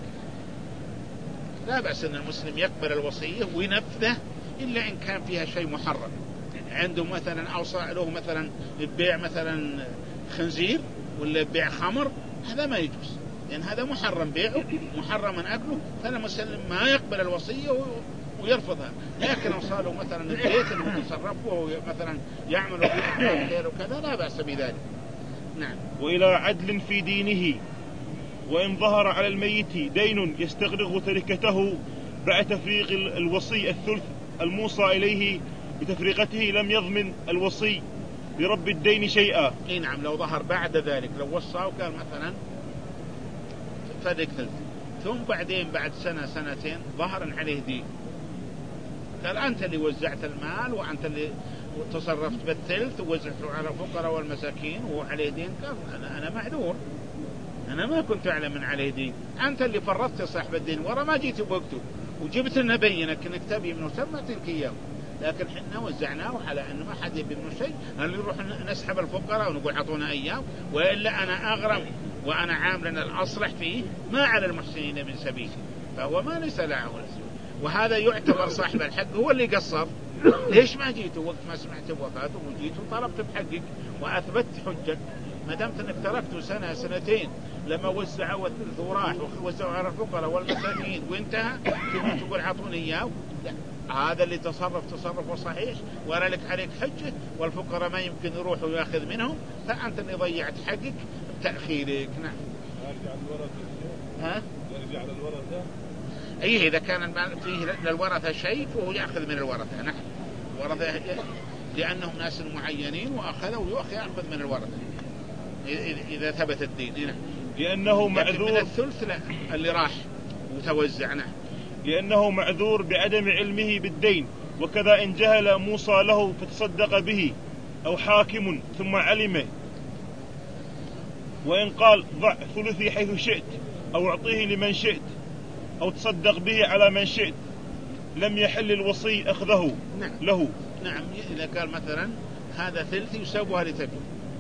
لا بأس أن المسلم يقبل الوصية وينفذه إلا إن كان فيها شيء محرم. عنده مثلا أوصى له مثلا بيع مثلا خنزير ولا بيع خمر، هذا ما يجوز لأن هذا محرم بيعه محرم أكله، فالمسلم ما يقبل الوصية ويرفضها. لكن وصاله مثلا البيت اللي يتصرف وهو مثلا يعمل فيه خير وكذا لا بأس بذلك. نعم. وإلى عدل في دينه، وإن ظهر على الميت دين يستغرق تركته بعد تفريق الوصي الثلث الموصى إليه بتفريقته لم يضمن الوصي لرب الدين شيئا. اي نعم، لو ظهر بعد ذلك لو وصاه وكان مثلا فرق ثلث ثم بعدين بعد سنة سنتين ظهر عليه دين، قال أنت اللي وزعت المال وأنت اللي تصرفت بالثلث ووزعته على الفقراء والمساكين وهو عليه دين، قال أنا, أنا معذور، أنا ما كنت أعلم من عليه دين، أنت اللي فرطت صاحب الدين ورا ما جيت بوقته وجبت لنا بينك إنك تبي منه سمة تلك إياه، لكن حنا وزعناه على أن ما حد يبي منه شيء، هل نروح نسحب الفقراء ونقول عطونا إياه، وإلا أنا أغرم وأنا عامل الأصلح فيه ما على المحسنين من سبيل، فهو ما ليس له. وهذا يعتبر صاحب الحق هو اللي قصر. ليش ما جيته وقت ما سمعت بوفاته وجيته وطلبت بحقك وأثبت حجك؟ ما دمت انك تركته سنة سنتين لما وزعوا الثلث وراح ووزعوا على الفقراء والمساكين وانتهى تقول تقول عطوني اياه، هذا اللي تصرف تصرفه صحيح ولا لك عليك حجة، والفقراء ما يمكن يروح وياخذ منهم، فأنت اللي ضيعت حقك بتأخيرك. نعم. يرجع الورثة. ها؟ يرجع للورثة. أيه إذا كان المال فيه للورثة شيء فهو يأخذ من الورثة. نعم. الورثة لأنهم ناس معينين وأخذوا ويأخذ من الورثة إذا ثبت الدين. نعم. لأنه معذور من الثلث لا اللي راح وتوزع. نعم. لأنه معذور بعدم علمه بالدين، وكذا إن جهل موصى له فتصدق به أو حاكم ثم علمه، وإن قال ضع ثلثي حيث شئت أو أعطيه لمن شئت أو تصدق به على من شئت لم يحل الوصي أخذه. نعم. له. نعم. إذا قال مثلا هذا ثلثي يسوها لتبي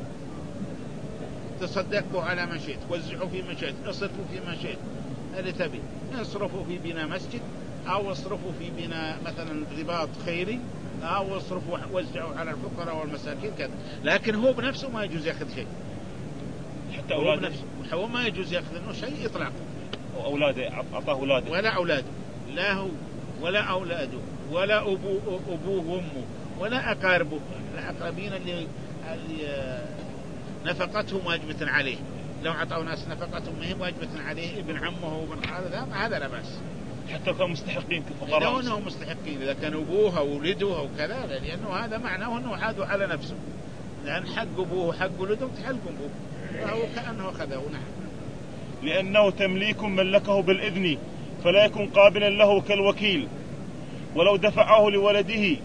تصدقوا على من شئت، وزعوا في من شئت، اصرفوا في من شئت، هذا تبي اصرفوا في بناء مسجد أو اصرفوا في بناء مثلا رباط خيري أو اصرفوا وزعوا على الفقراء والمساكين كذا، لكن هو بنفسه ما يجوز يأخذ شيء، حتى هو أولاده بنفسه هو ما يجوز يأخذ منه شيء إطلاقا، أولاده أعطاه أولاده ولا أولاده، لا هو ولا أولاده ولا أبوه أبوه وأمه ولا أقاربه، الأقربين اللي, اللي نفقتهم واجبة عليه، لو عطوا ناس نفقتهم مهم واجبة عليه ابن عمه وابن خالده هذا لا بأس، حتى كانوا مستحقين كفقراء، لو أنهم مستحقين إذا كانوا أبوه أو ولده أو كذا، لأنه هذا معناه أنه عادوا على نفسه، لأن حق أبوه وحق ولده تحق أبوه فهو كأنه أخذه. نعم. لأنه تمليك ملكه بالإذن فلا يكون قابلا له كالوكيل، ولو دفعه لولده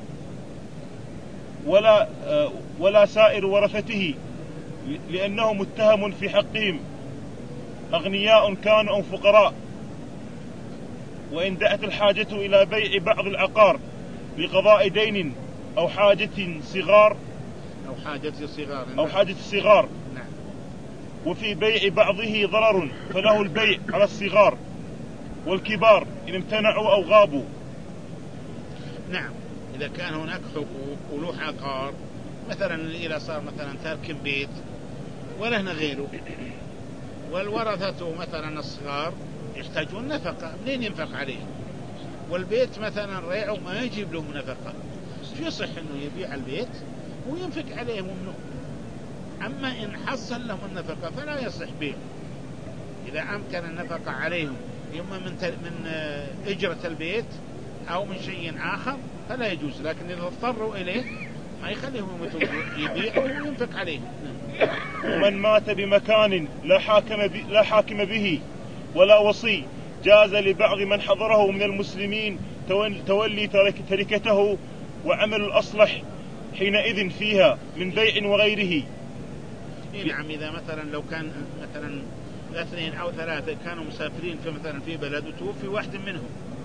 ولا ولا سائر ورثته، لأنه متهم في حقهم أغنياء كانوا أو فقراء، وإن دعت الحاجة إلى بيع بعض العقار لقضاء دين أو حاجة صغار أو حاجة صغار أو حاجة صغار نعم. وفي بيع بعضه ضرر فله البيع على الصغار والكبار إن امتنعوا أو غابوا. نعم. إذا كان هناك حقوق وله عقار، مثلا إذا صار مثلا ترك بيت ولهنا غيره، والورثة مثلا الصغار يحتاجون نفقة، منين ينفق عليهم؟ والبيت مثلا ريع وما يجيب لهم نفقة، شو يصح انه يبيع البيت وينفق عليهم منه؟ اما ان حصل لهم النفقة فلا يصح بيع. اذا امكن النفقة عليهم اما من من اجرة البيت او من شيء اخر فلا يجوز، لكن اذا اضطروا اليه ما يخليهم يبيعوا وينفق عليهم. ومن مات بمكان لا حاكم لا حاكم به ولا وصي جاز لبعض من حضره من المسلمين تولي تركته وعمل الأصلح حينئذ فيها من بيع وغيره. نعم. إذا مثلا لو كان مثلا اثنين أو ثلاثة كانوا مسافرين في مثلا في بلد وتوفي واحد منهم،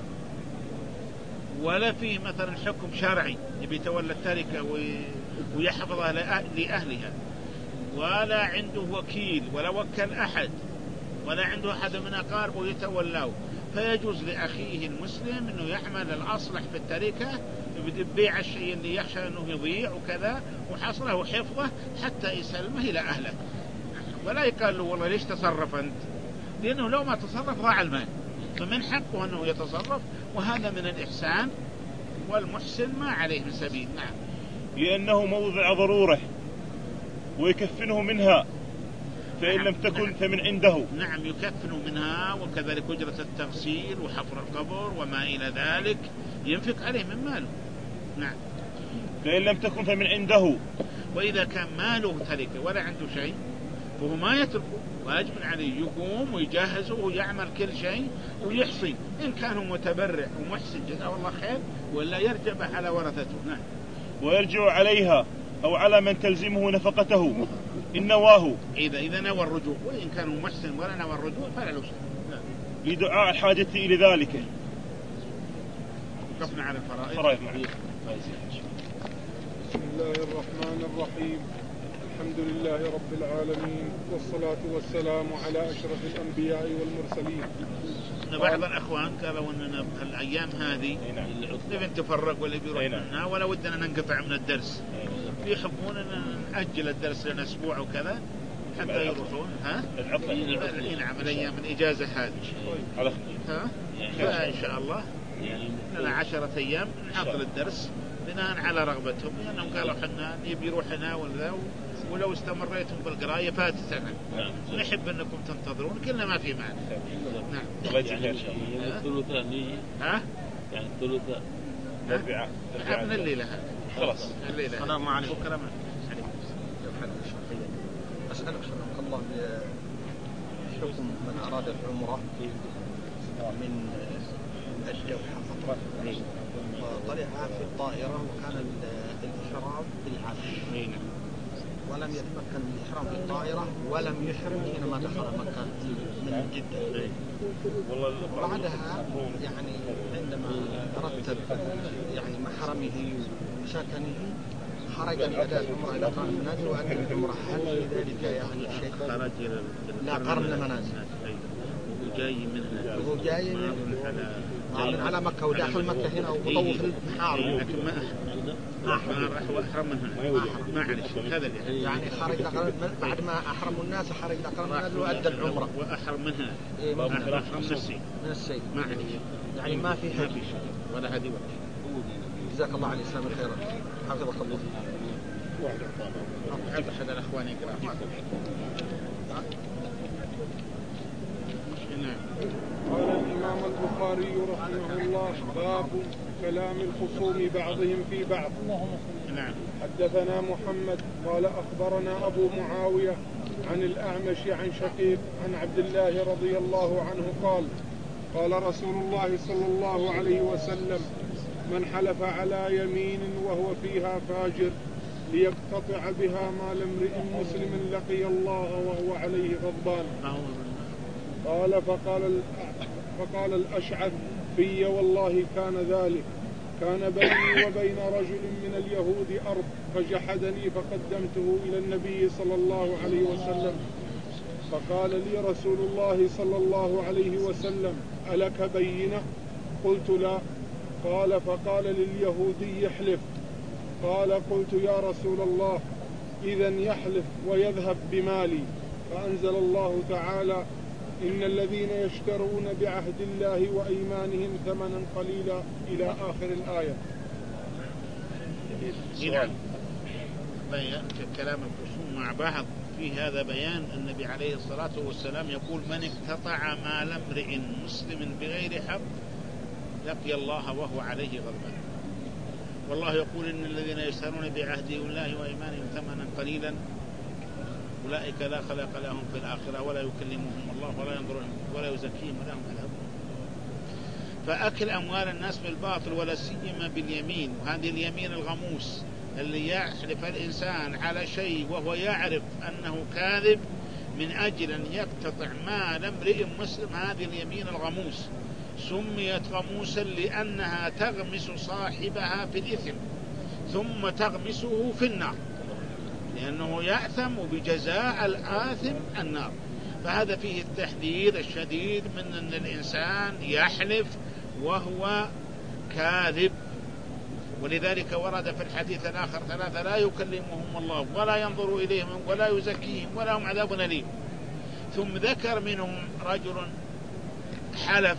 ولا فيه مثلا حكم شرعي يبي يتولى التركة ويحفظها لأهلها، ولا عنده وكيل ولا وكل أحد ولا عنده أحد من أقاربه يتولاه، فيجوز لأخيه المسلم أنه يعمل الأصلح في التركة بيع الشيء اللي يخشى أنه يضيع وكذا وحصله وحفظه حتى يسلمه إلى أهله، ولا يقال له والله ليش تصرف أنت، لأنه لو ما تصرف ضاع المال، فمن حقه أنه يتصرف، وهذا من الإحسان، والمحسن ما عليه من سبيل. نعم. لأنه موضع ضرورة ويكفنه منها، فإن لم تكن فمن عنده. نعم. يكفن منها، وكذلك أجرة التغسيل وحفر القبر وما إلى ذلك ينفق عليه من ماله. نعم. فإن لم تكن فمن عنده. وإذا كان ماله تركه ولا عنده شيء فهو ما يتركه، واجب عليه يقوم ويجهزه ويعمل كل شيء ويحصي، إن كان متبرع ومحسن جزاه الله خير، ولا يرجع على ورثته. نعم. ويرجع عليها أو على من تلزمه نفقته إن نواه. إذا إذا نوى الرجوع، وإن كان محسن ولا نوى الرجوع فلا له شيء. نعم. لدعاء الحاجة إلى ذلك. وقفنا على الفرائض. فرائض. بسم الله الرحمن الرحيم. الحمد لله رب العالمين، والصلاة والسلام على أشرف الأنبياء والمرسلين. بعض الأخوان قالوا أننا الأيام هذه نبي نتفرق ولا بيروح منا ولا ودنا ننقطع من الدرس، يحبون أن نأجل الدرس لنا أسبوع وكذا حتى يروحون. ها؟ نعم. الأيام الإجازة هذه. ها؟ فإن شاء الله لنا عشرة أيام نعطل الدرس بناء على رغبتهم، لأنهم قالوا حنا نبي يروح هنا ولا، ولو استمريتم بالقراية فاتتنا. نحب أنكم تنتظرون كلنا ما في معنى. نعم. الله يجزيك خير. يعني الثلثة نيجي. ها؟ يعني الثلثة. تربيعة. من الليلة خلاص. الليلة. أنا ما عليك. بكرة ما. أسألك سبحانك الله بحكم من أراد العمرة من الجوحة فقط وطلع في الطائرة وكان الإحرام بالعافية، ولم يتمكن من الإحرام في الطائرة ولم يحرم حينما دخل مكة من جدة. وبعدها يعني عندما رتب يعني محرمه وسكنه خرج لأداء العمرة إلى قرن المنازل، وأن العمرة هل في ذلك يعني شيء؟ خرج إلى لا قرن المنازل، وجاي منها وهو جاي من على مكة وداخل مكة هنا ومطوف المحارم، لكن ما ما راح وأحرم من هنا ما عليه هذا اللي يعني خرج بعد ما أحرموا الناس خرج لقرن المنازل وأدى العمرة وأحرم من هنا. إيه من هنا من السيد من السيد ما عليه يعني ما في ما في شيء ولا هذه ولا. جزاك الله على الإسلام خيرا، حفظك الله. أحب أحد الأخوان يقرأ. قال الإمام البخاري رحمه الله: باب كلام الخصوم بعضهم في بعض. نعم. حدثنا محمد قال أخبرنا أبو معاوية عن الأعمش عن شقيق عن عبد الله رضي الله عنه قال: قال رسول الله صلى الله عليه وسلم: من حلف على يمين وهو فيها فاجر ليقتطع بها مال امرئ مسلم لقي الله وهو عليه غضبان. قال فقال فقال الأشعث: في والله كان ذلك. كان بيني وبين رجل من اليهود أرض فجحدني فقدمته إلى النبي صلى الله عليه وسلم فقال لي رسول الله صلى الله عليه وسلم ألك بينة؟ قلت لا. قال فقال لليهودي احلف. قال قلت يا رسول الله إذن يحلف ويذهب بمالي. فأنزل الله تعالى إن الذين يشترون بعهد الله وأيمانهم ثمنا قليلا إلى آخر الآية. نعم. كلام الخصوم مع بعض في هذا بيان النبي عليه الصلاة والسلام يقول من اقتطع مال امرئ مسلم بغير حق لقي الله وهو عليه غضبان. والله يقول إن الذين يشترون بعهد الله وأيمانهم ثمنا قليلا أولئك لا خلاق لهم في الآخرة ولا يكلمهم الله ولا ينظر ولا يزكيهم ولهم عذاب. فأكل أموال الناس بالباطل ولا سيما باليمين، وهذه اليمين الغموس اللي يحلف الإنسان على شيء وهو يعرف أنه كاذب من أجل أن يقتطع مال امرئ مسلم، هذه اليمين الغموس سميت غموسا لأنها تغمس صاحبها في الإثم ثم تغمسه في النار، لأنه يأثم بجزاء الآثم النار. فهذا فيه التحذير الشديد من أن الإنسان يحلف وهو كاذب. ولذلك ورد في الحديث الآخر ثلاثة لا يكلمهم الله ولا ينظر إليهم ولا يزكيهم ولا هم عذاب أليم. ثم ذكر منهم رجل حلف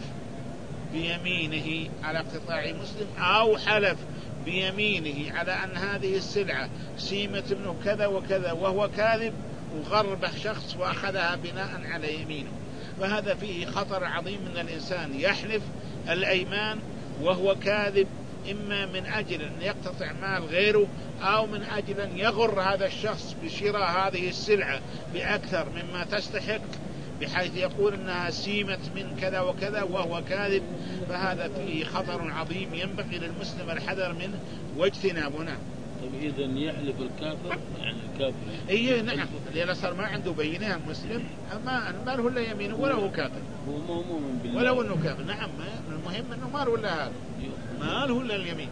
بيمينه على قطاع مسلم أو حلف بيمينه على أن هذه السلعة سيمة ابنه كذا وكذا وهو كاذب وغربه شخص وأخذها بناء على يمينه. فهذا فيه خطر عظيم من الإنسان يحلف الأيمان وهو كاذب، إما من أجل أن يقتطع مال غيره أو من أجل أن يغر هذا الشخص بشراء هذه السلعة بأكثر مما تستحق بحيث يقول أنها سيمة من كذا وكذا وهو كاذب. فهذا فيه خطر عظيم ينبغي للمسلم الحذر منه واجتنابنا. طيب إذا يحلف الكافر يعني الكافر إيه نعم، لأن صار ما عنده بينة المسلم ما ما له إلا يمينه ولا هو كافر هو مؤمن بالله ولو إنه كافر. نعم، المهم إنه ما له إلا هذا، ما له إلا اليمين،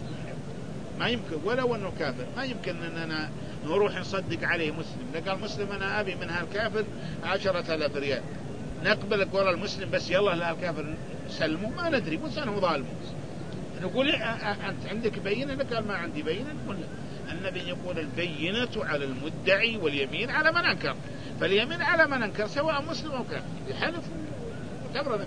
ما يمكن ولو إنه كافر ما يمكن أننا نروح نصدق عليه مسلم. لقال مسلم أنا أبي من هالكافر عشرة آلاف ريال، نقبلك ورا المسلم بس يلا لهالكافر سلمه ما ندري وسنه ظالمه. نقول أنت عندك بينة؟ قال ما عندي بينة. نقول النبي يقول البينة على المدعي واليمين على من أنكر، فاليمين على من أنكر سواء مسلم أو كافر يحلف كبر.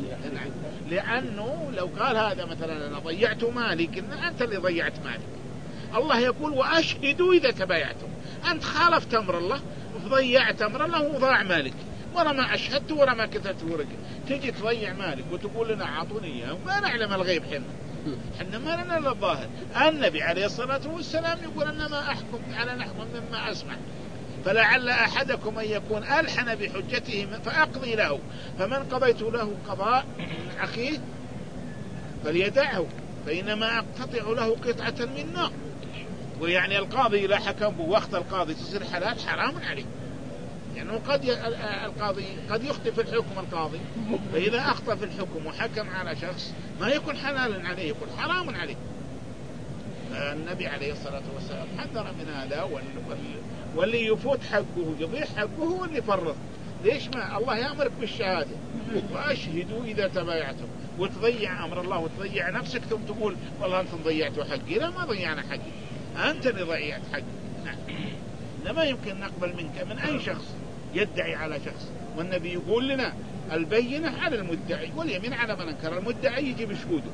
لأنه لو قال هذا مثلا أنا ضيعت مالي كنا أنت اللي ضيعت مالي. الله يقول وأشهدوا إذا تبايعتم، أنت خالفت أمر الله وضيعت أمر الله وضاع مالك ولا ما أشهدت ولا ما كتبت ورقة، تجي تضيع مالك وتقول لنا أعطوني إياه وما نعلم الغيب. حنا حنا ما لنا إلا الظاهر. النبي عليه الصلاة والسلام يقول أنما أحكم على نحو مما أسمع، فلعل أحدكم أن يكون ألحن بحجته فأقضي له، فمن قضيت له قضاء من أخيه فليدعه فإنما أقتطع له قطعة من نار. ويعني القاضي إذا حكم بوقت القاضي تصير حلال حرام عليه، يعني قد القاضي قد يخطئ في الحكم القاضي، فإذا أخطأ في الحكم وحكم على شخص ما يكون حلالا عليه يكون حرام عليه. النبي عليه الصلاة والسلام حذر من هذا، واللي يفوت حقه يضيع حقه هو اللي فرط. ليش ما الله يأمرك بالشهادة وأشهدوا إذا تبايعتم، وتضيع أمر الله وتضيع نفسك ثم تقول والله أنتم ضيعتوا حقي. لا ما ضيعنا حقي، أنت اللي ضيعت حقي. لما يمكن نقبل منك من أي شخص يدعي على شخص، والنبي يقول لنا البينة على المدعي واليمين على من أنكر. المدعي يجيب شهوده،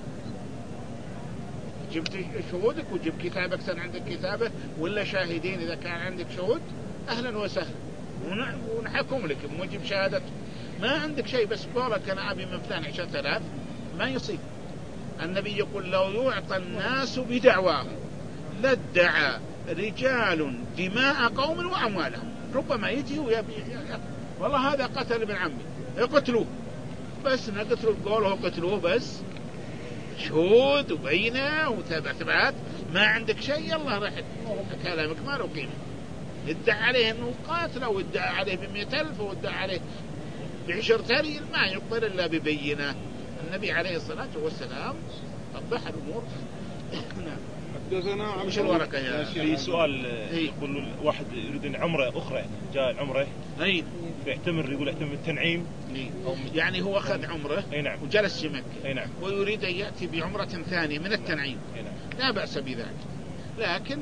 جبت شهودك وجيب كتابك سن عندك كتابه ولا شاهدين إذا كان عندك شهود أهلا وسهلا ونحكم لك موجب شهادة. ما عندك شيء بس قولك أنا أبي من فلان عشرة آلاف ما يصير. النبي يقول لو يعطى الناس بدعواهم لادعى رجال دماء قوم وأموالهم. ربما يجي ويبي والله هذا قتل ابن عمي يقتلوه، بس نقتلوا قوله قتلوه بس شهود وبينة وثبات. ما عندك شيء يلا رحت كلامك ما له قيمة. ادعى عليه انه قاتله وادعى عليه بمئة ألف وادعى عليه بعشرة ريال ما يقبل الا ببينة. النبي عليه الصلاة والسلام وضح الأمور. نعم. حدثنا مش الورقة يا في سؤال يقول واحد يريد أن عمره أخرى جاء العمره أي بيعتمر يقول يعتمر التنعيم يعني هو أخذ عمره أي نعم وجلس في مكة أي نعم ويريد أن يأتي بعمرة ثانية من التنعيم أي نعم لا بأس بذلك، لكن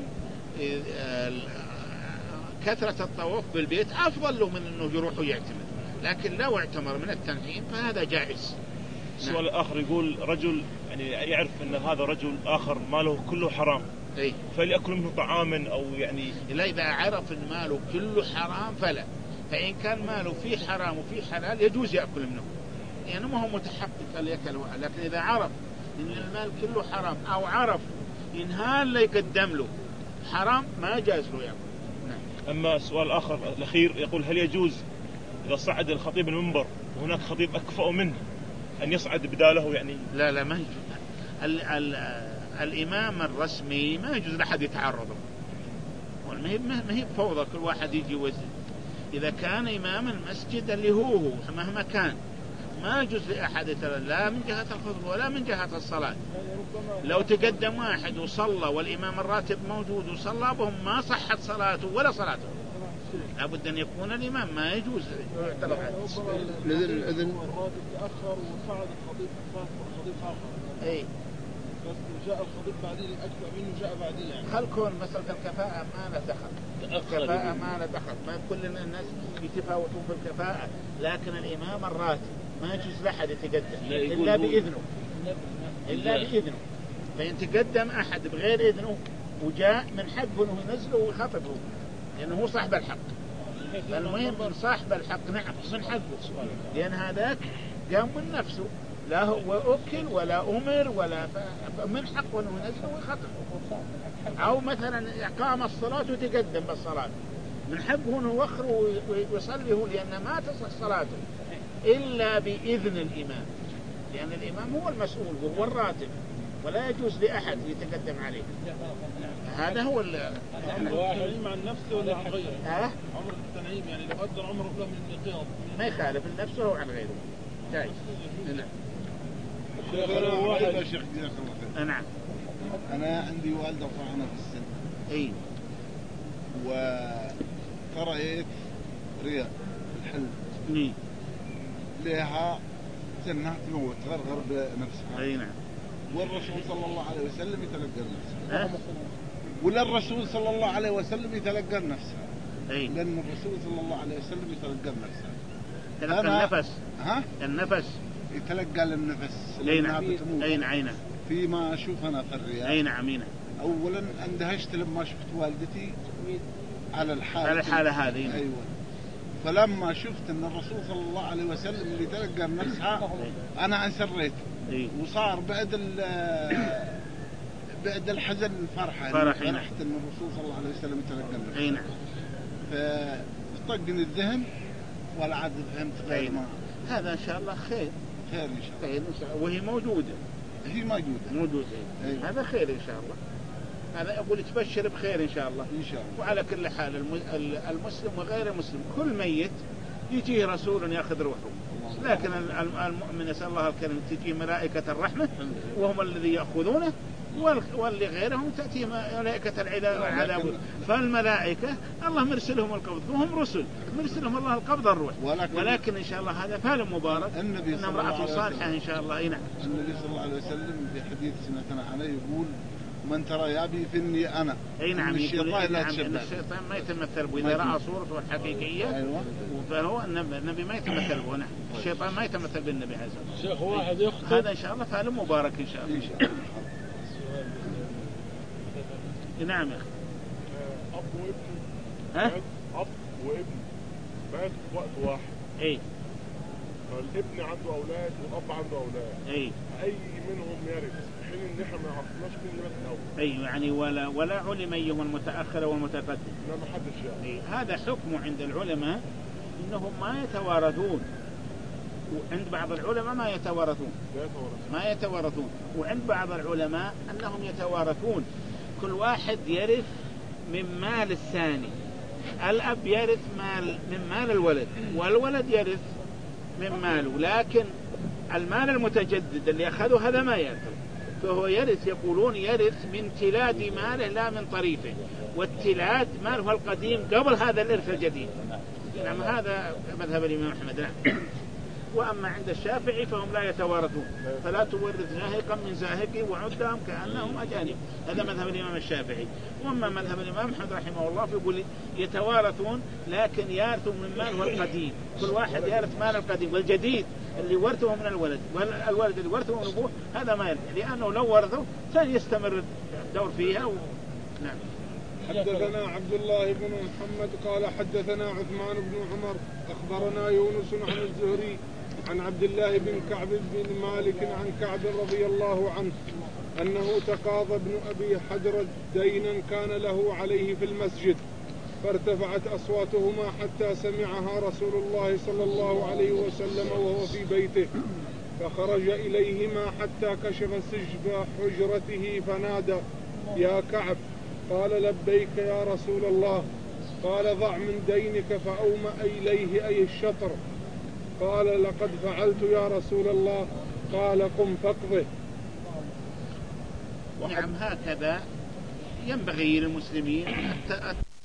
كثرة الطواف بالبيت أفضل له من أنه يروح ويعتمر، لكن لو اعتمر من التنعيم فهذا جائز. السؤال الآخر يقول رجل يعني يعرف أن هذا رجل آخر ماله كله حرام أي فليأكل منه طعاما أو يعني لا، إذا عرف أن ماله كله حرام فلا، فإن كان ماله فيه حرام وفيه حلال يجوز يأكل منه، يعني ما هو متحقق ليأكل، لكن إذا عرف أن المال كله حرام أو عرف إن هذا يقدم له حرام ما جاز له يأكل. نعم. أما السؤال الآخر الأخير يقول هل يجوز إذا صعد الخطيب المنبر وهناك خطيب أكفأ منه أن يصعد بداله يعني؟ لا لا ما يجوز. ال ال الإمام الرسمي ما يجوز لأحد يتعرضه، ما هي ما هي فوضى كل واحد يجي وزن. إذا كان إمام المسجد اللي هو هو مهما كان ما يجوز لأحد يتعرض لا من جهة الخطبة ولا من جهة الصلاة. لو تقدم واحد وصلى والإمام الراتب موجود وصلى بهم ما صحت صلاته ولا صلاته، لابد أن يكون الإمام ما يجوز يعترض عنه. الإذن الإذن الراتب تأخر وصعد الخطيب الخطيب آخر أي بس جاء الخطيب بعدين أكثر منه جاء بعدين يعني. هل كون مسألة الكفاءة ما له دخل، الكفاءة ما له دخل، ما كل الناس يتفاوتون في الكفاءة، لكن الإمام الراتب ما يجوز لأحد يتقدم إلا بإذنه إلا بإذنه، فإن تقدم أحد بغير إذنه وجاء من حقه أنه ينزله ويخاطبه لأنه هو صاحب الحق. فالمهم من صاحب الحق نعم من حقه، لأن هذاك قام من نفسه لا هو أكل ولا أمر ولا من حقه أنه ينزله ويخاطبه. أو مثلا قام الصلاة وتقدم بالصلاة من حقه أنه يوخر ويصليه لأن ما تصح صلاته إلا بإذن الإمام، لأن الإمام هو المسؤول وهو الراتب ولا يجوز لأحد يتقدم عليه. هذا هو التنعيم عن نفسه ولا عن غيره؟ ها؟ عمر التنعيم يعني لو أدى عمره له من القيام ما يخالف لنفسه وعن غيره. جاي. نعم. واحد شيخ نعم. أنا عندي والدة طاعنة في السن. إيه. وقرأت رياء الحلم. إيه. لها سنها تموت غرغر بنفسها. أي نعم. والرسول صلى الله عليه وسلم يتلقى نفسه. أه؟ ولا الرسول صلى الله عليه وسلم يتلقى نفسه. أي. لأن الرسول صلى الله عليه وسلم يتلقى نفسه. تلقى النفس. ها؟ النفس. يتلقى للنفس. أي نعم. أي نعم. فيما أشوف أنا في الرياء. أي نعم. أي نعم. أولا اندهشت لما شفت والدتي على الحالة. على الحالة هذه. أيوة. فلما شفت أن الرسول صلى الله عليه وسلم اللي تلقى نفسها أنا انسريت. إيه؟ وصار بعد بعد الحزن الفرحة فرح يعني فرحت أن الرسول صلى الله عليه وسلم تلقى نفسه. أي نعم. فطقني الذهن ولا عاد فهمت غير ما هذا إن شاء الله خير. خير إن شاء الله. خير إن شاء الله وهي موجودة. هي موجودة. موجودة. أيه. هذا خير إن شاء الله. هذا أقول تبشر بخير إن شاء الله. إن شاء الله. وعلى كل حال المسلم وغير المسلم كل ميت يجيه رسول يأخذ روحه، لكن المؤمن يسأل الله الكريم تجي ملائكة الرحمة وهم الذي يأخذونه، واللي غيرهم تأتي ملائكة العذاب. فالملائكة الله مرسلهم القبض وهم رسل مرسلهم الله القبض الروح، ولكن, ولكن إن شاء الله هذا فعل مبارك إن امرأة صالحة إن شاء الله. نعم. النبي صلى الله عليه وسلم في حديث سمعتنا عليه يقول من ترى يابي فيني أنا. أي نعم. الشيطان لا نعم. الشيطان ما يتمثل به إذا رأى صورته الحقيقية. أيوة. فهو النبي ما يتمثل به. نعم. الشيطان ما يتمثل بالنبي عز وجل. شيخ واحد يخطب هذا إن شاء الله فعل مبارك إن شاء الله. نعم يا أخي. أب وابن. ها؟ أب وابن مات في وقت واحد. إيه. الابن عنده أولاد والأب عنده أولاد. إيه. أي منهم يرث؟ حين إن إحنا ما عرفناش مين يرث الأول. أي يعني ولا ولا علم أيهم المتأخر والمتقدم. لا ما حدش يعرف. إيه. هذا حكم عند العلماء إنهم ما يتوارثون، وعند بعض العلماء ما يتوارثون. ما يتوارثون، وعند بعض العلماء أنهم يتوارثون. كل واحد يرث من مال الثاني. الأب يرث مال من مال الولد، والولد يرث من ماله، لكن المال المتجدد اللي أخذه هذا ما يأكل، فهو يرث، يقولون يرث من تلاد ماله لا من طريفه، والتلاد ماله القديم قبل هذا الإرث الجديد. نعم هذا مذهب الإمام أحمد. نعم. وأما عند الشافعي فهم لا يتوارثون، فلا تورث زاهقا من زاهق وعدهم كأنهم أجانب، هذا مذهب الإمام الشافعي. وأما مذهب الإمام أحمد رحمه الله فيقول يتوارثون لكن يارثوا من ماله القديم، كل واحد يارث مال القديم، والجديد اللي ورثه من الولد والولد اللي ورثه من أبوه هذا ما يرث، لأنه لو ورثه سيستمر الدور فيها و... نعم. حدثنا عبد الله بن محمد قال حدثنا عثمان بن عمر أخبرنا يونس عن الزهري عن عبد الله بن كعب بن مالك عن كعب رضي الله عنه أنه تقاضى ابن أبي حدرد دينا كان له عليه في المسجد، فارتفعت أصواتهما حتى سمعها رسول الله صلى الله عليه وسلم وهو في بيته، فخرج إليهما حتى كشف سجف حجرته فنادى: يا كعب. قال: لبيك يا رسول الله. قال: ضع من دينك، فأومأ إليه أي الشطر. قال: لقد فعلت يا رسول الله. قال: قم فاقضه. نعم هكذا ينبغي للمسلمين